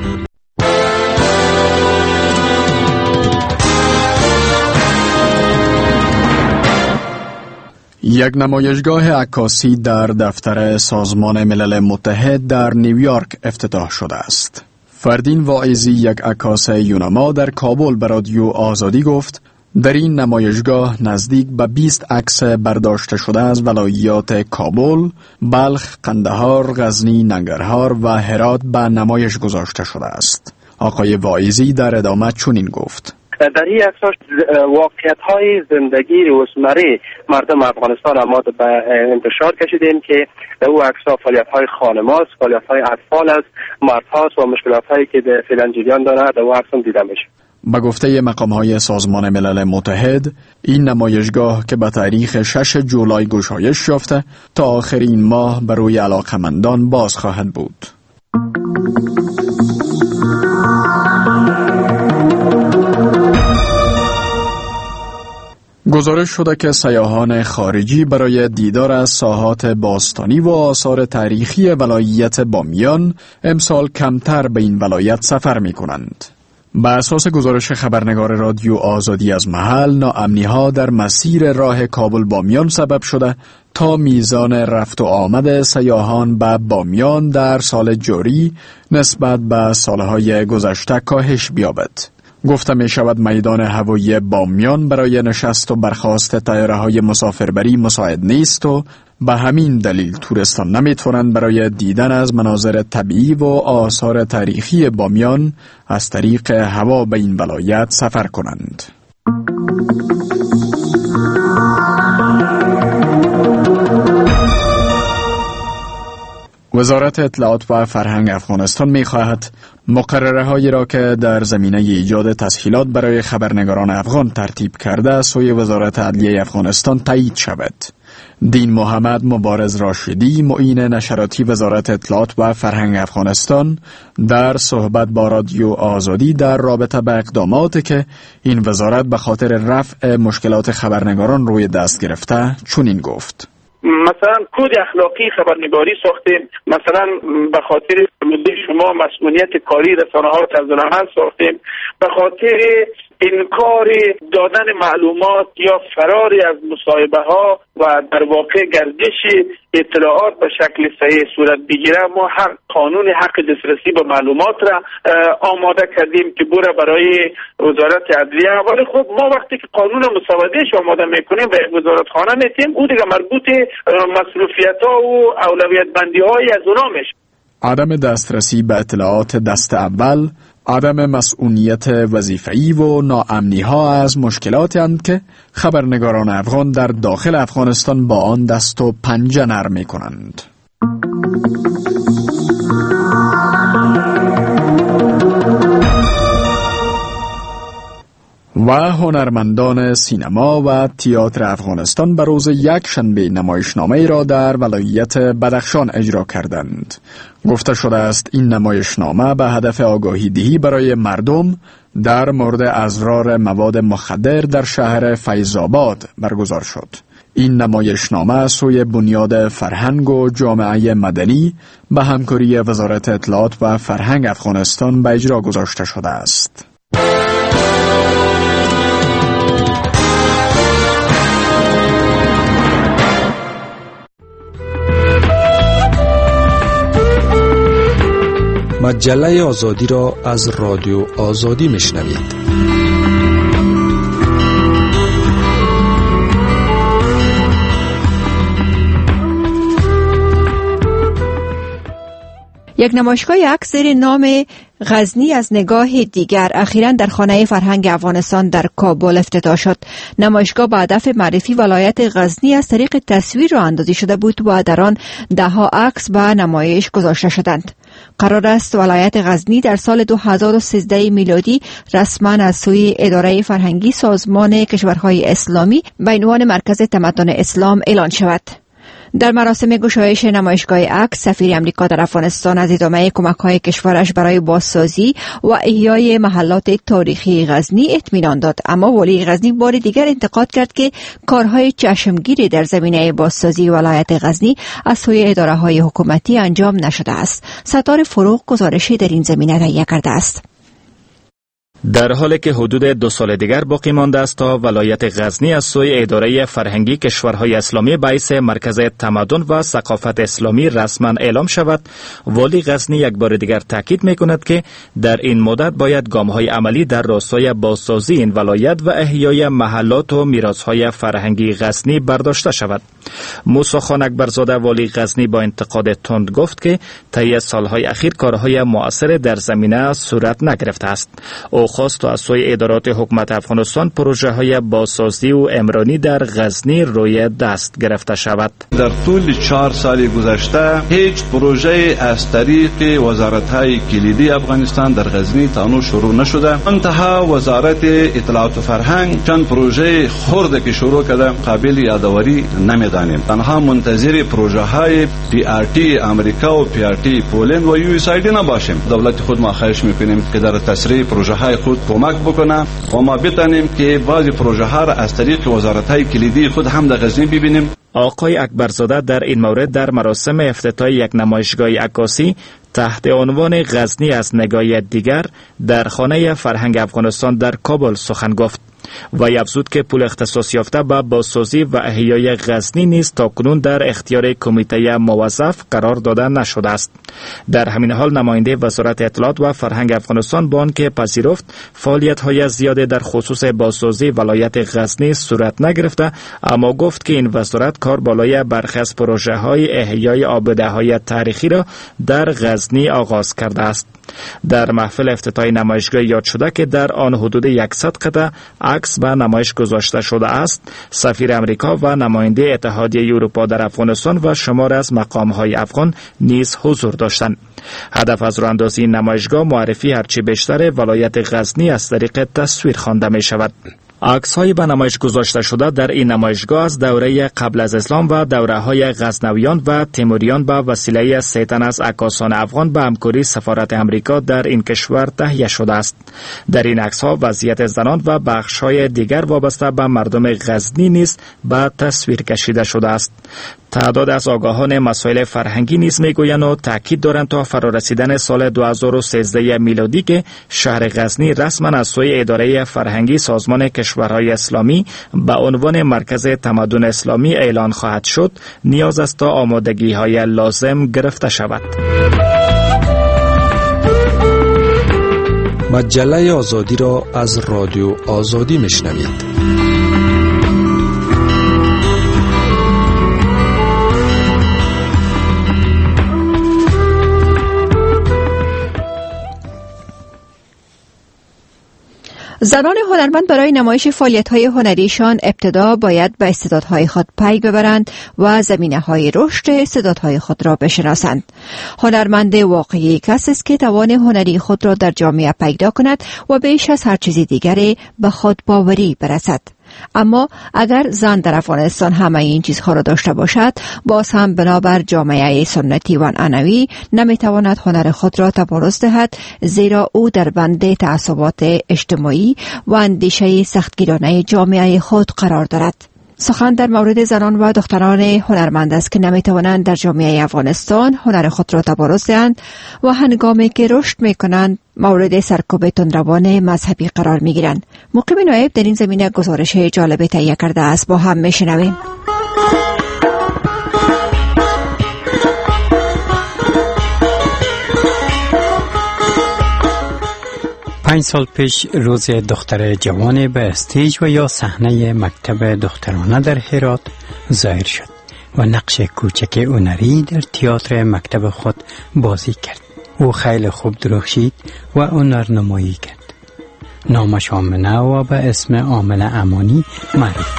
یک نمایشگاه عکاسی در دفتر سازمان ملل متحد در نیویورک افتتاح شده است. فردین واعظی، یک عکاس یونما، در کابل به رادیو آزادی گفت در این نمایشگاه نزدیک به 20 عکس برداشته شده از ولایات کابل، بلخ، قندهار، غزنی، ننگرهار و هرات به نمایش گذاشته شده است. آقای واعظی در ادامه چنین گفت: در این عکس‌ها واقعیت‌های زندگی روزمره مردم افغانستان ما به انتشار کشیدیم که در او عکس‌ها فعالیت‌های خانم‌هاست، فعالیت‌های اطفال است، مردهاست و مشکلات‌هایی که در فعلاً دارد در او عکس هم دیده میشه. به گفته مقام‌های سازمان ملل متحد، این نمایشگاه که به تاریخ 6 جولای گشایش یافته تا آخر این ماه بر روی علاقه‌مندان باز خواهد بود. گزارش شده که سیاحان خارجی برای دیدار از ساحات باستانی و آثار تاریخی ولایت بامیان امسال کمتر به این ولایت سفر می کنند. به اساس گزارش خبرنگار رادیو آزادی از محل، ناامنی‌ها در مسیر راه کابل بامیان سبب شده تا میزان رفت و آمد سیاحان به بامیان در سال جاری نسبت به سالهای گذشته کاهش بیابد. گفته می شود میدان هوایی بامیان برای نشست و برخاست طیاره‌های مسافربری مساعد نیست و به همین دلیل توریستان نمی توانند برای دیدن از مناظر طبیعی و آثار تاریخی بامیان از طریق هوا به این ولایت سفر کنند. وزارت اطلاعات و فرهنگ افغانستان می خواهد مقرره هایی را که در زمینه ایجاد تسهیلات برای خبرنگاران افغان ترتیب کرده سوی وزارت عدلیه افغانستان تایید شود. دین محمد مبارز راشدی، معین نشراتی وزارت اطلاعات و فرهنگ افغانستان، در صحبت با رادیو آزادی در رابطه با اقداماتی که این وزارت به خاطر رفع مشکلات خبرنگاران روی دست گرفته چنین گفت: مثلا کد اخلاقی خبرنگاری ساختیم، مثلا به خاطر شما مسئولیت کاری رسانه‌ها رو تنظیم ساختیم، به خاطر انکار دادن معلومات یا فراری از مصاحبه ها و در واقع گردش اطلاعات به شکل صحیح صورت بگیره، ما قانون حق دسترسی به معلومات را آماده کردیم که بوره برای وزارت عدلیه. ولی خب ما وقتی که قانون مسودهش آماده میکنیم و وزارتخانه میتیم، او دیگه مربوط مصروفیت ها و اولویت بندی های از اونا میشه. عدم دسترسی به اطلاعات دست اول، عدم مسئولیت وظیفه‌ای و ناامنی ها از مشکلاتی اند که خبرنگاران افغان در داخل افغانستان با آن دست و پنجه نرم می‌کنند. و هنرمندان سینما و تئاتر افغانستان به روز یک شنبه نمایشنامه را در ولایت بدخشان اجرا کردند. گفته شده است این نمایشنامه به هدف آگاهی دهی برای مردم در مورد اضرار مواد مخدر در شهر فیض‌آباد برگزار شد. این نمایشنامه سوی بنیاد فرهنگ و جامعه مدنی به همکاری وزارت اطلاعات و فرهنگ افغانستان به اجرا گذاشته شده است. مجله آزادی را از رادیو آزادی میشنوید. یک نمایشگاه عکس زیر نام غزنی از نگاه دیگر اخیراً در خانه فرهنگ افغانستان در کابل افتتاح شد. نمایشگاه با هدف معرفی ولایت غزنی از طریق تصویر راه اندازی شده بود و در آن ده‌ها عکس به نمایش گذاشته شدند. قرار است ولایت غزنی در سال 2013 میلادی رسما از سوی اداره فرهنگی سازمان کشورهای اسلامی به عنوان مرکز تمدن اسلام اعلان شود. در مراسم گشایش نمایشگاه عکس سفیر امریکا در افغانستان از ادامه کمک‌های کشورش برای بازسازی و احیای محلات تاریخی غزنی اطمینان داد، اما والی غزنی بار دیگر انتقاد کرد که کارهای چشمگیری در زمینه بازسازی ولایت غزنی از سوی اداره‌های حکومتی انجام نشده است. ستار فروغ گزارشی در این زمینه تهیه کرده است. در حالی که حدود 2 سال دیگر باقی مانده است تا ولایت غزنی از سوی اداره فرهنگی کشورهای اسلامی باعث مرکز تمدن و ثقافت اسلامی رسما اعلام شود، والی غزنی یک بار دیگر تاکید می‌کند که در این مدت باید گام‌های عملی در راستای بازسازی این ولایت و احیای محلات و میراث‌های فرهنگی غزنی برداشته شود. موسی خان اکبرزاده والی غزنی با انتقاد تند گفت که طی سالهای اخیر کارهای مؤثر در زمینه صورت نگرفته است. او خواست تا از سوی ادارات حکومت افغانستان پروژه های بازسازی و عمرانی در غزنی روی دست گرفته شود. در طول 4 سال گذشته هیچ پروژه از طریق وزارت‌های کلیدی افغانستان در غزنی تا شروع نشده. انتها وزارت اطلاعات و فرهنگ چند پروژه خرد که شروع کرده قابل یادآوری نمی‌دانیم. تنها منتظر پروژه های PRT امریکا و PRT پولند و USAID نباشیم. دولت خود ما خواهش می‌کنیم که در تسریع پروژه های خود کمک بکنه و ما بتانیم که بعضی پروژه ها را از طریق وزارت‌های کلیدی خود هم در غزنی ببینیم. آقای اکبرزاده در این مورد در مراسم افتتاح یک نمایشگاه عکاسی تحت عنوان غزنی از نگاه دیگر در خانه فرهنگ افغانستان در کابل سخن گفت و افزود که پول اختصاص یافته به بازسازی و احیای غزنی نیز تاکنون در اختیار کمیته موظف قرار داده نشده است. در همین حال نماینده وزارت اطلاعات و فرهنگ افغانستان با آنکه پذیرفت فعالیت‌های زیاده در خصوص بازسازی ولایت غزنی صورت نگرفته، اما گفت که این وزارت کار بالای برخی از پروژه‌های احیای آباده‌های تاریخی را در غزنی آغاز کرده است. در محفل افتتاح نمایشگاه یاد شده که در آن حدود 100 قطعه عکس به نمایش گذاشته شده است، سفیر امریکا و نماینده اتحادیه اروپا در افغانستان و شمار از مقام‌های افغان نیز حضور داشتند. هدف از راه‌اندازی نمایشگاه معرفی هرچی بیشتر ولایت غزنی از طریق تصویر خوانده می شود. عکس‌های به نمایش گذاشته شده در این نمایشگاه از دوره قبل از اسلام و دوره‌های غزنویان و تیموریان به وسیله 3 تن از عکاسان افغان به همکاری سفارت امریکا در این کشور تهیه شده است. در این عکس‌ها وضعیت زنان و بخش‌های دیگر وابسته به مردم غزنی نیز به تصویر کشیده شده است. تعداد از آگاهان مسائل فرهنگی نیز میگویند و تاکید دارند تا فرارسیدن سال 2013 میلادی که شهر غزنی رسما از سوی اداره فرهنگی سازمان کشورهای اسلامی به عنوان مرکز تمدن اسلامی اعلان خواهد شد، نیاز است تا آمادگی‌های لازم گرفته شود. مجله آزادی را از رادیو آزادی میشنوید. زنان هنرمند برای نمایش فعالیت‌های هنریشان ابتدا باید به استعدادهای خود پی ببرند و زمینه‌های رشد استعدادهای خود را بشناسند. هنرمند واقعی کسی است که توان هنری خود را در جامعه پیدا کند و بیش از هر چیز دیگری به خود باوری برسد. اما اگر زن در افغانستان همه این چیزها را داشته باشد، باز هم بنابر جامعه سنتی و عنعنوی نمیتواند هنر خود را تبارز دهد، زیرا او در بند تعصبات اجتماعی و اندیشه سختگیرانه جامعه خود قرار دارد. سخن در مورد زنان و دختران هنرمند است که نمیتوانند در جامعه افغانستان هنر خود را تبارز دهند و هنگامی که رشد میکنند مورد سرکوب تندروان مذهبی قرار میگیرند. مقیم نایب در این زمینه گزارش جالب تهیه کرده است، با هم میشنویم. 5 سال پیش روز دختر جوان به استیج و یا صحنه مکتب دخترانه در هرات ظاهر شد و نقش کوچک هنری در تئاتر مکتب خود بازی کرد. او خیلی خوب درخشید و هنرنمایی کرد. نامش آمنه و به اسم آمنه امانی معروف.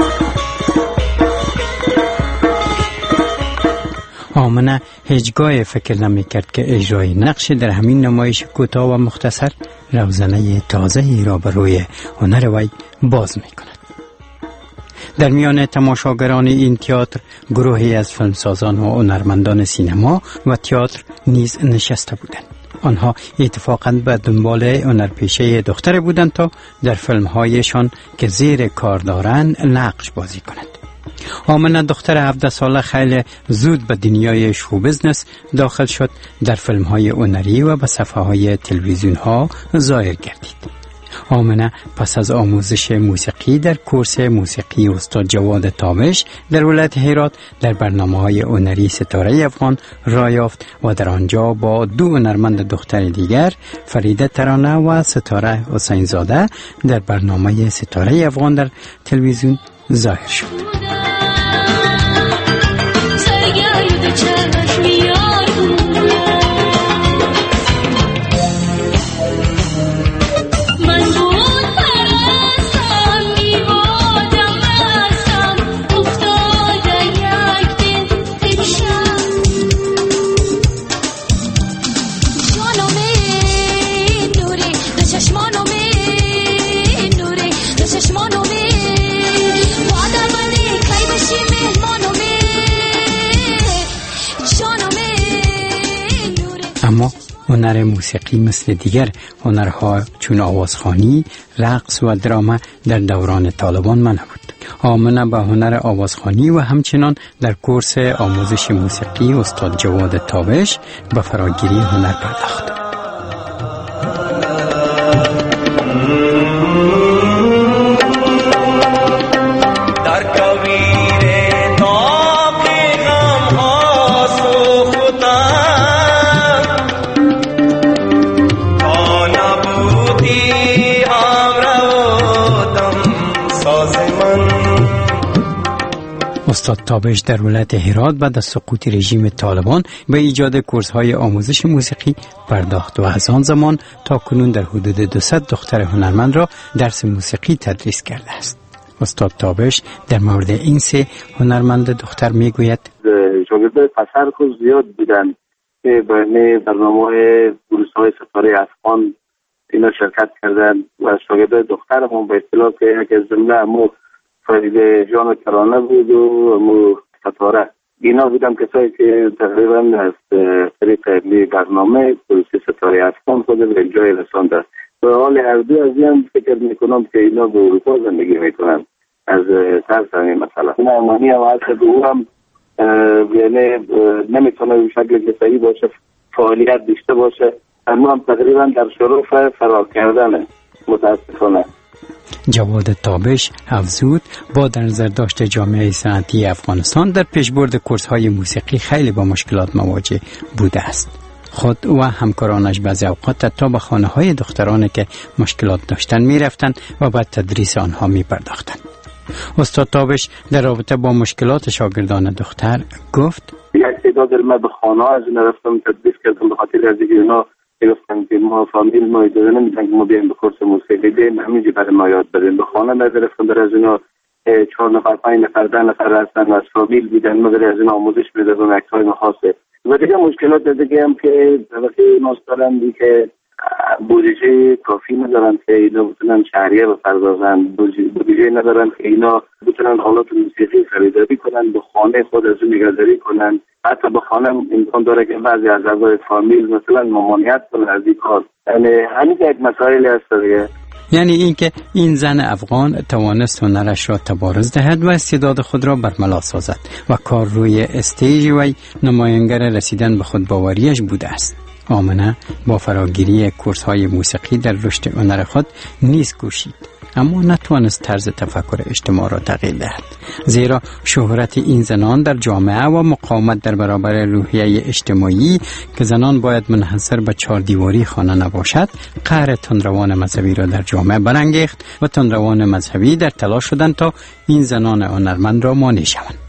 آمنه هیچگاه فکر نمی کرد که اجرای نقش در همین نمایش کوتاه و مختصر روزنه تازه‌ای را به روی هنر وی باز می کند. در میان تماشاگران این تئاتر گروهی از فیلمسازان و هنرمندان سینما و تئاتر نیز نشسته بودند. آنها اتفاقاً به دنبال هنرپیشه دختر بودند تا در فیلم‌هایشان که زیر کار دارند نقش بازی کنند. آمنه دختر 17 ساله خیلی زود به دنیای شو بیزنس داخل شد، در فیلم‌های هنری و به صفحه‌های تلویزیون‌ها ظاهر گردید. آمنه پس از آموزش موسیقی در کورس موسیقی استاد جواد تابش در ولایت هرات در برنامه‌های هنری ستاره افغان راه یافت و در آنجا با دو هنرمند دختر دیگر فریده ترانه و ستاره حسین زاده در برنامه ستاره افغان در تلویزیون ظاهر شد. اما هنر موسیقی مثل دیگر هنرها چون آوازخوانی، رقص و دراما در دوران طالبان منع بود. آمنه به هنر آوازخوانی و همچنان در کورس آموزش موسیقی استاد جواد تابش به فراگیری هنر پرداخت. استاد تابش در ولایت هرات بعد از سقوط رژیم طالبان به ایجاد کورس‌های آموزش موسیقی پرداخت و از آن زمان تا کنون در حدود 200 دختر هنرمند را درس موسیقی تدریس کرده است. استاد تابش در مورد این سه هنرمند دختر میگوید شاگردای پسر خود زیاد بودند که به برنامه‌های کورس‌های ستاره افغان اینا شرکت کردند و شاگردای دختر هم به اصطلاح که یک از جمله همو فریده جان ترانه بود و مو ستاره اینا بودن کسایی که تقریبا از طریق برنامه پروسی ستاره افغان خود به جای رسانده. به حال هر دو از این فکر میکنم که اینا به اروپا زندگی میکنن از ترس همین مسئله. این امانی هم هست به هم یعنی نمیتونه به شکل که صحیح باشه، فعالیت داشته باشه، اما هم تقریبا در شروع فرار کردنه متاسفانه. جواد تابش افزود با در نظر داشت جامعه صنعتی افغانستان در پیشبرد کورس‌های موسیقی خیلی با مشکلات مواجه بوده است. خود و همکارانش بعضی اوقات حتی به خانه‌های دخترانی که مشکلات داشتن می‌رفتند و بعد تدریس آنها می‌پرداختند. استاد تابش در رابطه با مشکلات شاگردان دختر گفت: یک تعداد من به خانه‌ها از این رفتم تدریس کردم به خاطر از اینکه اینا گفتن که ما فامیل ما اجازه نمیدن که ما بیایم به کورس موسیقی بریم، همینجوری برای ما یاد بدیم. به خانه نگرفتم، در از اینا 4 نفر 5 نفر 10 نفر هستن و از فامیل بودن، ما در از اینا آموزش میدادم اکتای خاصه. و دیگه مشکلات دیگه هم که وقتی ناس دارن که بودجه کافی ندارن که اینا بتونن شهریه بپردازن، بودجه ندارن که اینا بتونن آلات موسیقی خریداری کنن، به خانه خود از اون نگهداری کنن. حتی به خانه امکان داره که بعضی از اعضای فامیل مثلا ممانعت کنن از این کار. یعنی همین یک مسائلی هست دیگه. یعنی اینکه این زن افغان توانست هنرش را تبارز دهد و استعداد خود را برملا سازد و کار روی استیج و نمایانگر رسیدن به خودباوریش بوده است. آمنه با فراگیری کورس‌های موسیقی در رشد هنر خود نیز کوشید، اما نتوانست طرز تفکر اجتماع را تغییر دهد، زیرا شهرت این زنان در جامعه و مقاومت در برابر روحیه اجتماعی که زنان باید منحصر به 4 دیواری خانه نباشد، قهر تندروان مذهبی را در جامعه برانگیخت و تندروان مذهبی در تلاش شدند تا این زنان هنرمند را مانع شوند.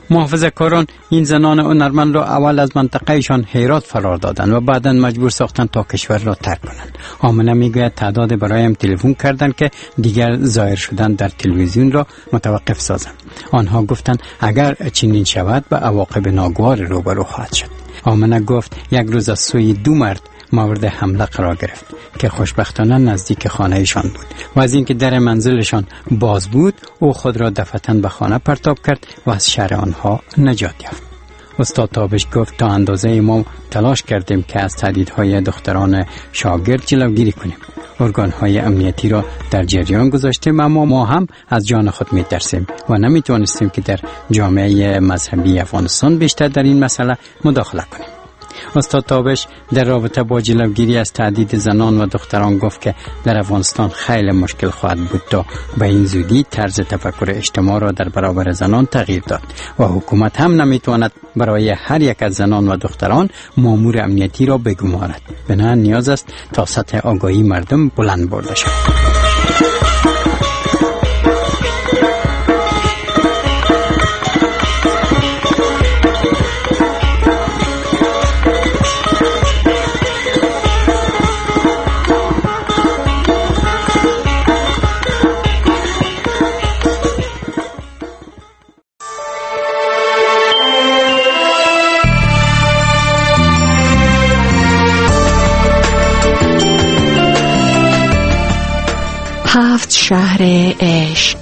محافظه‌کاران این زنان هنرمند را اول از منطقهشان هرات فرار دادند و بعدا مجبور ساختند تا کشور را ترک کنند. آمنه میگوید تعداد برایم تلفن کردند که دیگر ظاهر شدن در تلویزیون را متوقف سازند. آنها گفتند اگر چنین شود به عواقب ناگوار روبرو خواهد شد. آمنه گفت یک روز از سوی 2 مرد مورد حمله قرار گرفت که خوشبختانه نزدیک خانهشان بود و از اینکه در منزلشان باز بود او خود را دفعتاً به خانه پرتاب کرد و از شر آنها نجات یافت. استاد تابش گفت تا اندازه ما تلاش کردیم که از تهدیدهای دختران شاگرد جلوگیری کنیم. ارگانهای امنیتی را در جریان گذاشتیم، اما ما هم از جان خود می‌ترسیم و نمی‌توانستیم که در جامعه مذهبی افغانستان بیشتر در این مسئله مداخله کنیم. استاد تابش در رابطه با جلوگیری از تهدید زنان و دختران گفت که در افغانستان خیلی مشکل خواهد بود تا به این زودی طرز تفکر اجتماع را در برابر زنان تغییر داد و حکومت هم نمیتواند برای هر یک از زنان و دختران مامور امنیتی را بگمارد. بنابراین نیاز است تا سطح آگاهی مردم بلند برده شود. شهر عشق.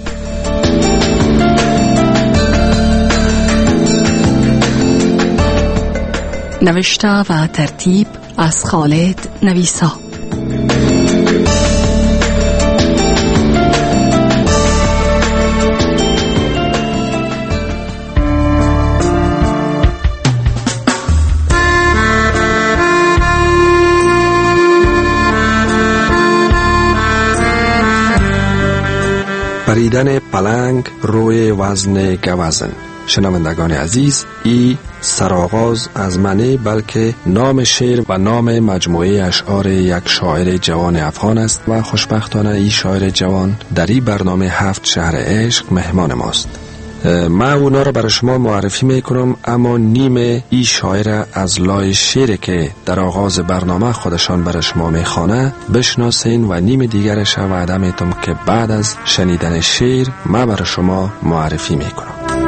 نوشته و ترتیب از خالد نویسا. پریدن پلنگ روی وزن گوزن. شنوندگان عزیز، ای سرآغاز از منی بلکه نام شعر و نام مجموعه اشعار یک شاعر جوان افغان است و خوشبختانه این شاعر جوان در این برنامه 7 شهر عشق مهمان ماست. من اونا را برای شما معرفی میکنم، اما نیم ای شاعر از لای شعری که در آغاز برنامه خودشان برای شما میخوانه بشناسین و نیم دیگرش وعده میتونم که بعد از شنیدن شعر من برای شما معرفی میکنم.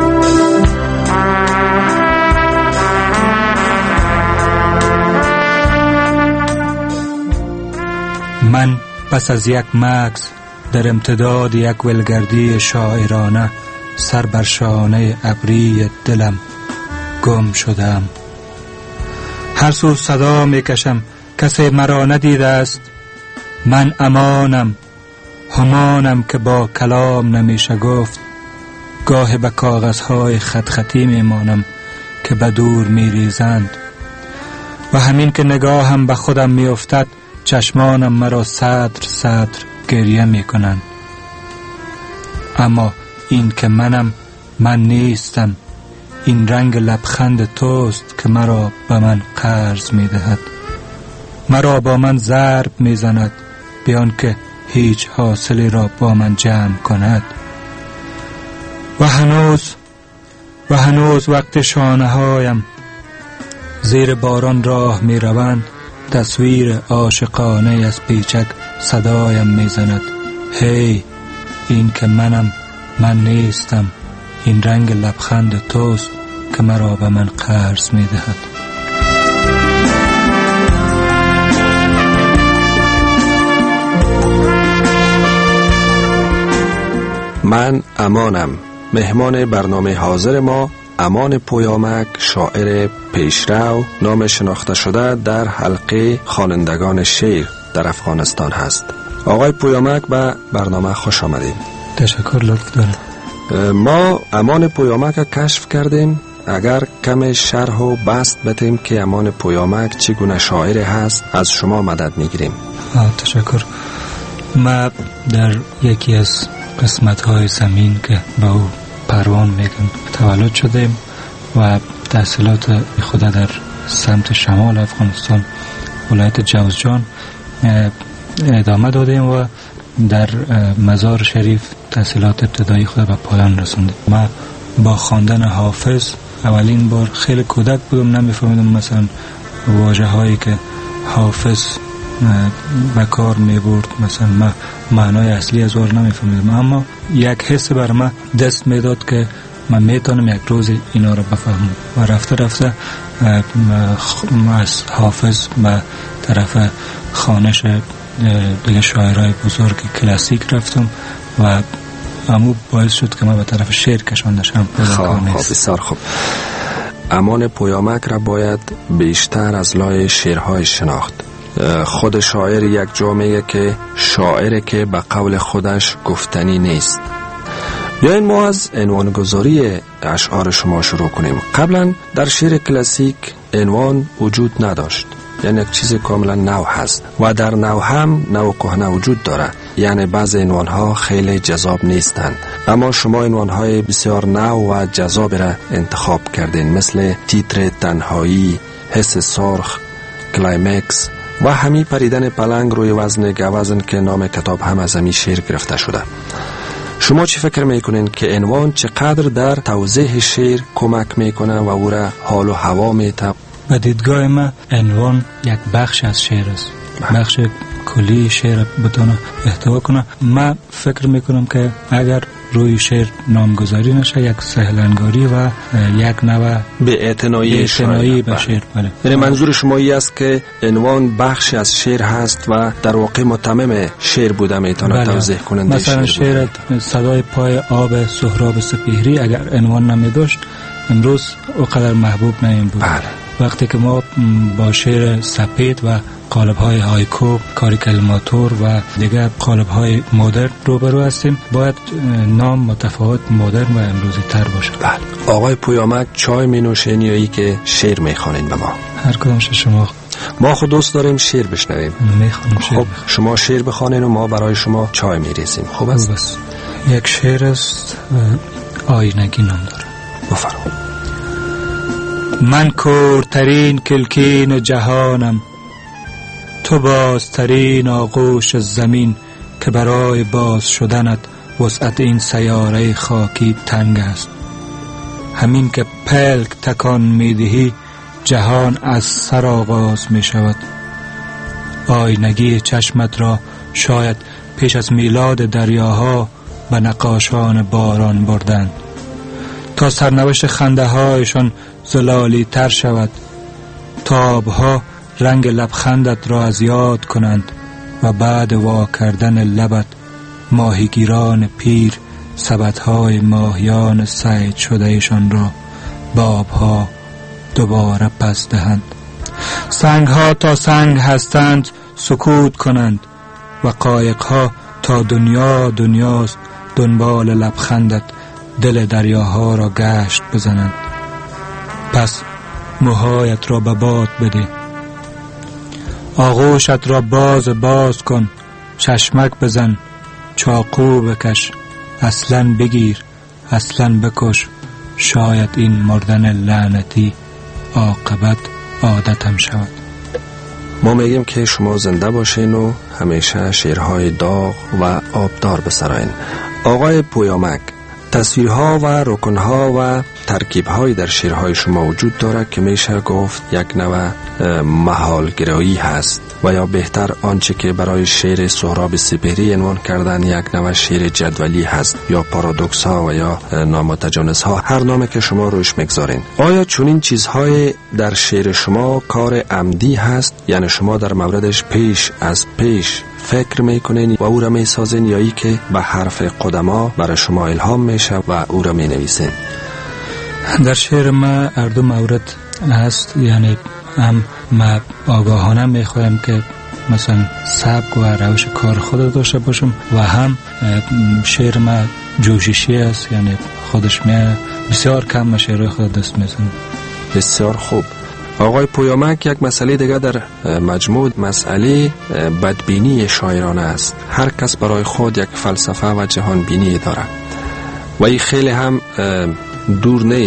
من پس از یک مکث در امتداد یک ولگردی شاعرانه سر بر شانه ابری دلم گم شدم. هر سو صدا میکشم کسی مرا ندیده است. من امانم، همانم که با کلام نمیشه گفت. گاه به کاغذهای خط خطی میمانم که به دور میریزند و همین که نگاهم به خودم میافتد چشمانم مرا صدر صدر گریه میکنند. اما این که من نیستم، این رنگ لبخند توست که مرا به من قرض میدهد، مرا با من ضرب میزند بیان که هیچ حاصلی را با من جمع کند. و هنوز وقت شانه هایم زیر باران راه میروند، تصویر عاشقانه از پیچک صدایم میزند. هی این که من نیستم، این رنگ لبخند توست که مرا به من قرض میدهد. من امانم. مهمان برنامه حاضر ما امان پویامک، شاعر پیشرو نام شناخته شده در حلقه خوانندگان شعر در افغانستان هست. آقای پویامک به برنامه خوش آمدید. تشکر، لطف دارم. ما امان پویامک کشف کردیم. اگر کم شرح و بسط بدیم که امان پویامک چگونه شاعر هست از شما مدد میگیریم. تشکر. ما در یکی از قسمت‌های زمین که با او پروان میگن تولد شدیم و تحصیلات خود در سمت شمال افغانستان ولایت جوزجان ادامه دادیم و در مزار شریف تحصیلات ابتدایی خود به پایان رسوندیم. ما با خواندن حافظ اولین بار خیلی کودک بودم، نمیفهمیدم مثلا واژه هایی که حافظ به کار می برد، مثلا من معنای اصلی از آن نمیفهمیدم، اما یک حس بر من دست میداد که من میتونم یک روز اینا رو بفهمم و رفته رفته از حافظ به طرف خوانش دیگه شاعرای بزرگ کلاسیک رفتم و امو باعث شد که من به طرف شعر کشانده شم. بسیار خوب. امان پویامک را باید بیشتر از لای شعرهای شناخت. خود شاعر یک جا میگه که شاعر که به قول خودش گفتنی نیست. بیاین ما از عنوانگذاری اشعار شما شروع کنیم. قبلا در شعر کلاسیک عنوان وجود نداشت، یعنی یک چیز کاملا نو هست و در نو هم نو کهنه وجود داره، یعنی بعض عنوان ها خیلی جذاب نیستند، اما شما عنوان های بسیار نو و جذاب را انتخاب کردین، مثل تیتر تنهایی، حس سرخ، کلایمکس و همی پریدن پلنگ روی وزن گوزن که نام کتاب هم از همی شعر گرفته شده. شما چی فکر میکنین که عنوان چقدر در توضیح شعر کمک میکنه و او را حال و هوا میده؟ به دیدگاه من عنوان یک بخش از شعر است، بخش کلی شعر بتونه احتوا کنه. من فکر میکنم که اگر روی شعر نامگذاری نشه، یک سهلنگاری و یک نوع بی‌اعتنایی به شعر. بله. یعنی منظور شما ای است که عنوان بخشی از شعر هست و در واقع متمم شعر بوده میتونه توضیح کننده مثلا شعر صدای پای آب سهراب سپهری اگر عنوان نمیداشت امروز اونقدر محبوب نمی بود. وقتی که ما با شعر سپید و قالب‌های هایکو، کاریکلماتور و دیگر قالب‌های مدرن روبرو هستیم، باید نام متفاوت، مدرن و امروزی تر باشه. بله. آقای پویامک چای می نوشین یا ای که شعر می خوانین به ما؟ هر کدامش شما. ما خود دوست داریم شعر بشنویم. میخوانم شعر. خب شما شعر بخوانین و ما برای شما چای میریزیم. خوب است؟ بس. یک شعر است، آینگی نام داره. بفرمایید. من کورترین کلکین جهانم، تو بازترین آغوش زمین که برای باز شدنت وسعت این سیاره خاکی تنگ است. همین که پلک تکان میدهی جهان از سر آغاز می شود. آینگی چشمت را شاید پیش از میلاد دریاها به نقاشان باران بردند تا سرنوشت خنده هایشان زلالی تر شود، تابها رنگ لبخندت را از یاد کنند و بعد وا کردن لبت ماهیگیران پیر سبدهای ماهیان صید شدهشان را بابها دوباره پس دهند. سنگها تا سنگ هستند سکوت کنند و قایقها تا دنیاست دنبال لبخندت دل دریاها را گشت بزنند. پس موهایت را به باد بده، آغوشت را باز کن، چشمک بزن، چاقو بکش، اصلا بگیر، اصلا بکش، شاید این مردن لعنتی عاقبت عادتم شود. ما میگیم که شما زنده باشین و همیشه شعرهای داغ و آبدار بسراین. آقای پویامک، تصویرها و رکنها و ترکیب‌های در شعرهای شما وجود دارد که میشه گفت یک نوع محالگرایی هست و یا بهتر آنچه که برای شعر سهراب سپهری عنوان کردن یک نوع شعر جدولی هست یا پارادوکس ها و یا نامتجانس ها، هر نامی که شما روش میگذارین. آیا چنین چیزهای در شعر شما کار عمدی هست؟ یعنی شما در موردش پیش فکر میکنین و او را میسازین یا ای که به حرف قدما برای شما الهام میشه و او را مینویسین؟ در شعر ما هر دو مورد هست، یعنی هم ما آگاهانه میخوایم که مثلا سبک و روش کار خود داشته باشم و هم شعر ما جوششی است، یعنی خودش بسیار کم شعر خود دست میزنم. بسیار خوب. آقای پویامک، یک مسئله دیگه در مجموع مسئله بدبینی شاعرانه است. هر کس برای خود یک فلسفه و جهان بینی داره و این خیلی هم دور نیست.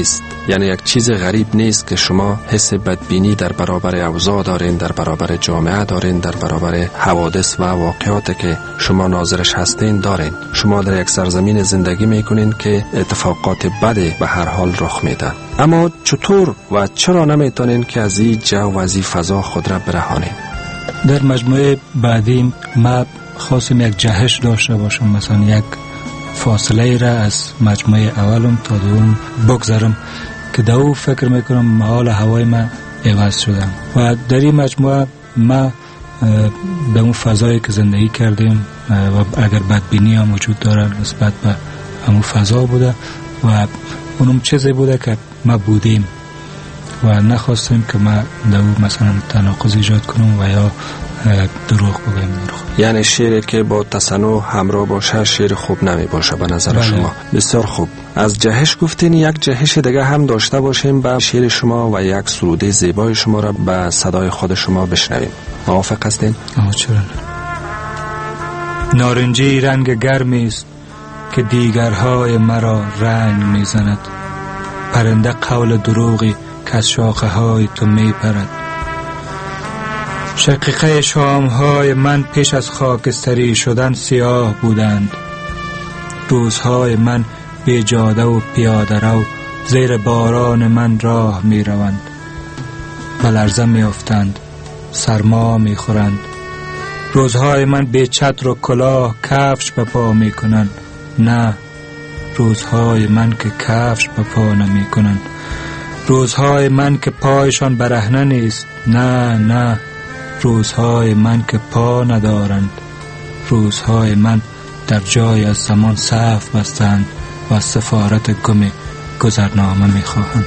یعنی یک چیز غریب نیست که شما حس بدبینی در برابر اوضاع دارین، در برابر جامعه دارین، در برابر حوادث و واقعاتی که شما ناظرش هستین دارین. شما در یک سرزمین زندگی میکنین که اتفاقات بده به هر حال رخ میدن. اما چطور و چرا نمیتونین که از این جو و از این فضا خود را برهانین؟ در مجموعه بعدی ما خواستم یک جهش داشته باشم، مثلا یک فاصله را از مجموعه اولم تا دوم بگذارم که دو فکر میکنم حال هوای ما عوض شدم و در این مجموعه ما در اون فضایی که زندگی کردیم و اگر بدبینی هم وجود داره نسبت به همون فضا بوده و اونم چیزی بوده که ما بودیم و نخواستیم که ما در مثلا تناقض ایجاد کنم و یا دروغ بگویم. یعنی شعری که با تصنع همراه باشه شعر خوب نمی باشه به نظر بله. شما بسیار خوب. از جهش گفتین، یک جهش دیگه هم داشته باشیم با شعر شما و یک سروده زیبای شما را به صدای خود شما بشنویم. موافق هستین؟ چرا نه. نارنجی رنگ گرمی است که دیگرهای مرا رنگ میزند، پرنده قول دروغی که از شاخه های تو میپرد. شقیقه شامهای من پیش از خاکستری شدن سیاه بودند، روزهای من بی جاده و پیاده رو زیر باران من راه می روند، بلرزه می افتند، سرما می خورند. روزهای من بی چتر و کلاه کفش به پا می کنند، نه روزهای من که کفش به پا نمی کنند. روزهای من که پایشان برهنه نیست، نه روزهای من که پا ندارند. روزهای من در جای از زمان صف بستند و سفارت گم گذرنامه میخواهند.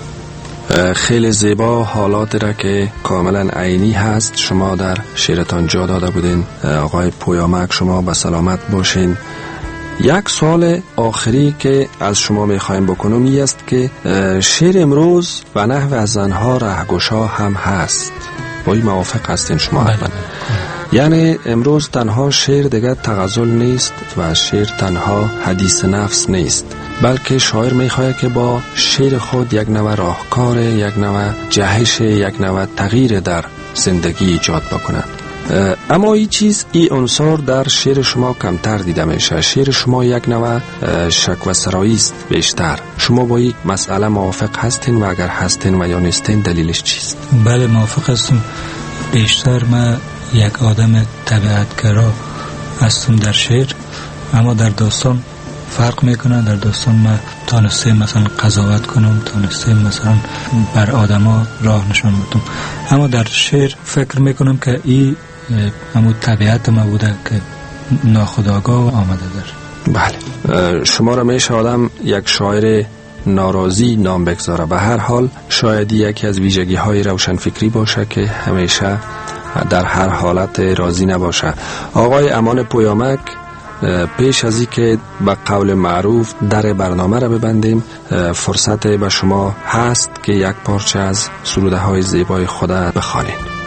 خیلی زیبا حالات را که کاملا عینی هست شما در شعرتان جا داده بودین. آقای پویامک شما به سلامت باشین. یک سوال آخری که از شما میخوایم بکنم این است که شعر امروز و نحو از زنها رهگشا هم هست. با این موافق هستین شما؟ حتما. یعنی امروز تنها شعر دیگر تغزل نیست و شعر تنها حدیث نفس نیست، بلکه شاعر میخواهد که با شعر خود یک نوع راهکار، یک نوع جهش، یک نوع تغییر در زندگی ایجاد بکند. اما این چیز، این عنصر در شعر شما کمتر دیده میشه. شعر شما یک نوع شک و سرایی است بیشتر. شما با این مسئله موافق هستین و اگر هستین و یا نیستین دلیلش چیست؟ بله موافق هستم. بیشتر ما یک آدم طبیعتگرا هستم در شعر، اما در داستان فرق میکنه. در داستان ما تانستیم مثلا قضاوت کنم، تانستیم مثلا بر آدما راه نشان بدم، اما در شعر فکر میکنم که این همون طبیعت ما بوده که ناخودآگاه آمده در. بله. شما را میشه آدم یک شاعر ناراضی نام بگذاره. به هر حال شاید یکی از ویژگی های روشنفکری باشه که همیشه در هر حالت راضی نباشه. آقای امان پویامک، پیش از این که به قول معروف در برنامه را ببندیم، فرصت به شما هست که یک پارچه از سروده های زیبای خود بخوانید.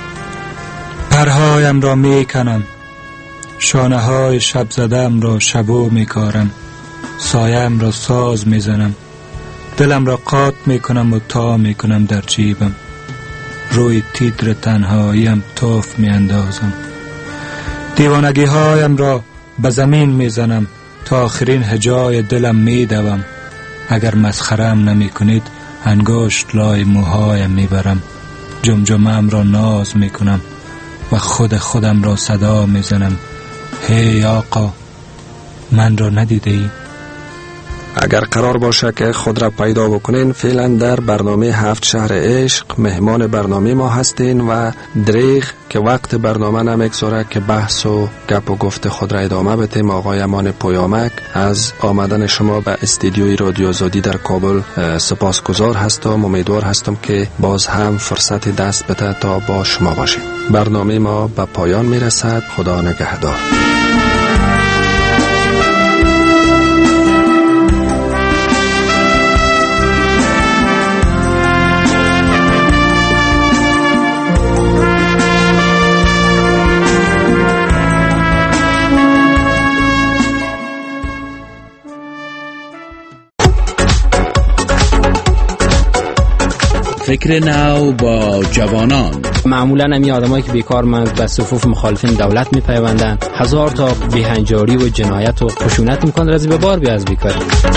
پرهایم را میکنم، شانه های شب زدم را شبو میکارم، سایم را ساز میزنم، دلم را قاط میکنم و تا میکنم در جیبم، روی تیتر تنهاییم توف میاندازم، دیوانگی هایم را به زمین میزنم، تا آخرین هجای دلم میدوم، اگر مسخرم نمی کنید انگشت لای موهایم میبرم، جمجمم را ناز میکنم و خودم را صدا میزنم، هی آقا من را ندیده ای؟ اگر قرار باشه که خود را پیدا بکنین، فعلا در برنامه 7 شهر عشق مهمان برنامه ما هستین و دریغ که وقت برنامه نمیگذاره که بحث و گپ و گفت خود را ادامه بدیم. آقای امان پویامک، از آمدن شما به استودیوی رادیو آزادی در کابل سپاسگزار هستم. امیدوار هستم که باز هم فرصت دست بده تا با شما باشیم. برنامه ما به پایان میرسد. خدا نگهدار. فکر نو با جوانان. معمولا همی آدمایی که بیکارمند به صفوف مخالفین دولت میپیوندن، هزار تا بیهنجاری و جنایت و خشونت میکنن رازی به بار بیا از بیکاری.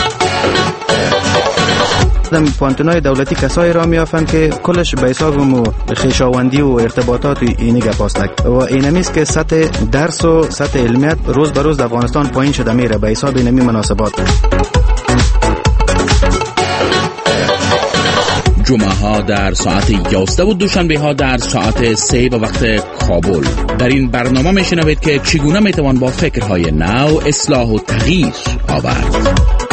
در پانتونای دولتی کسایی را میافند که کلش به حساب خویشاوندی و ارتباطات اینی گپاستک و اینمیست که سطح درس و سطح علمیت روز به روز در افغانستان پایین شده میره به حساب اینمی مناسبات. جمعه ها در ساعت 11 و دوشنبه ها در ساعت 3 به وقت کابل. در این برنامه میشنوید که چگونه میتوان با فکرهای نو اصلاح و تغییر آورد.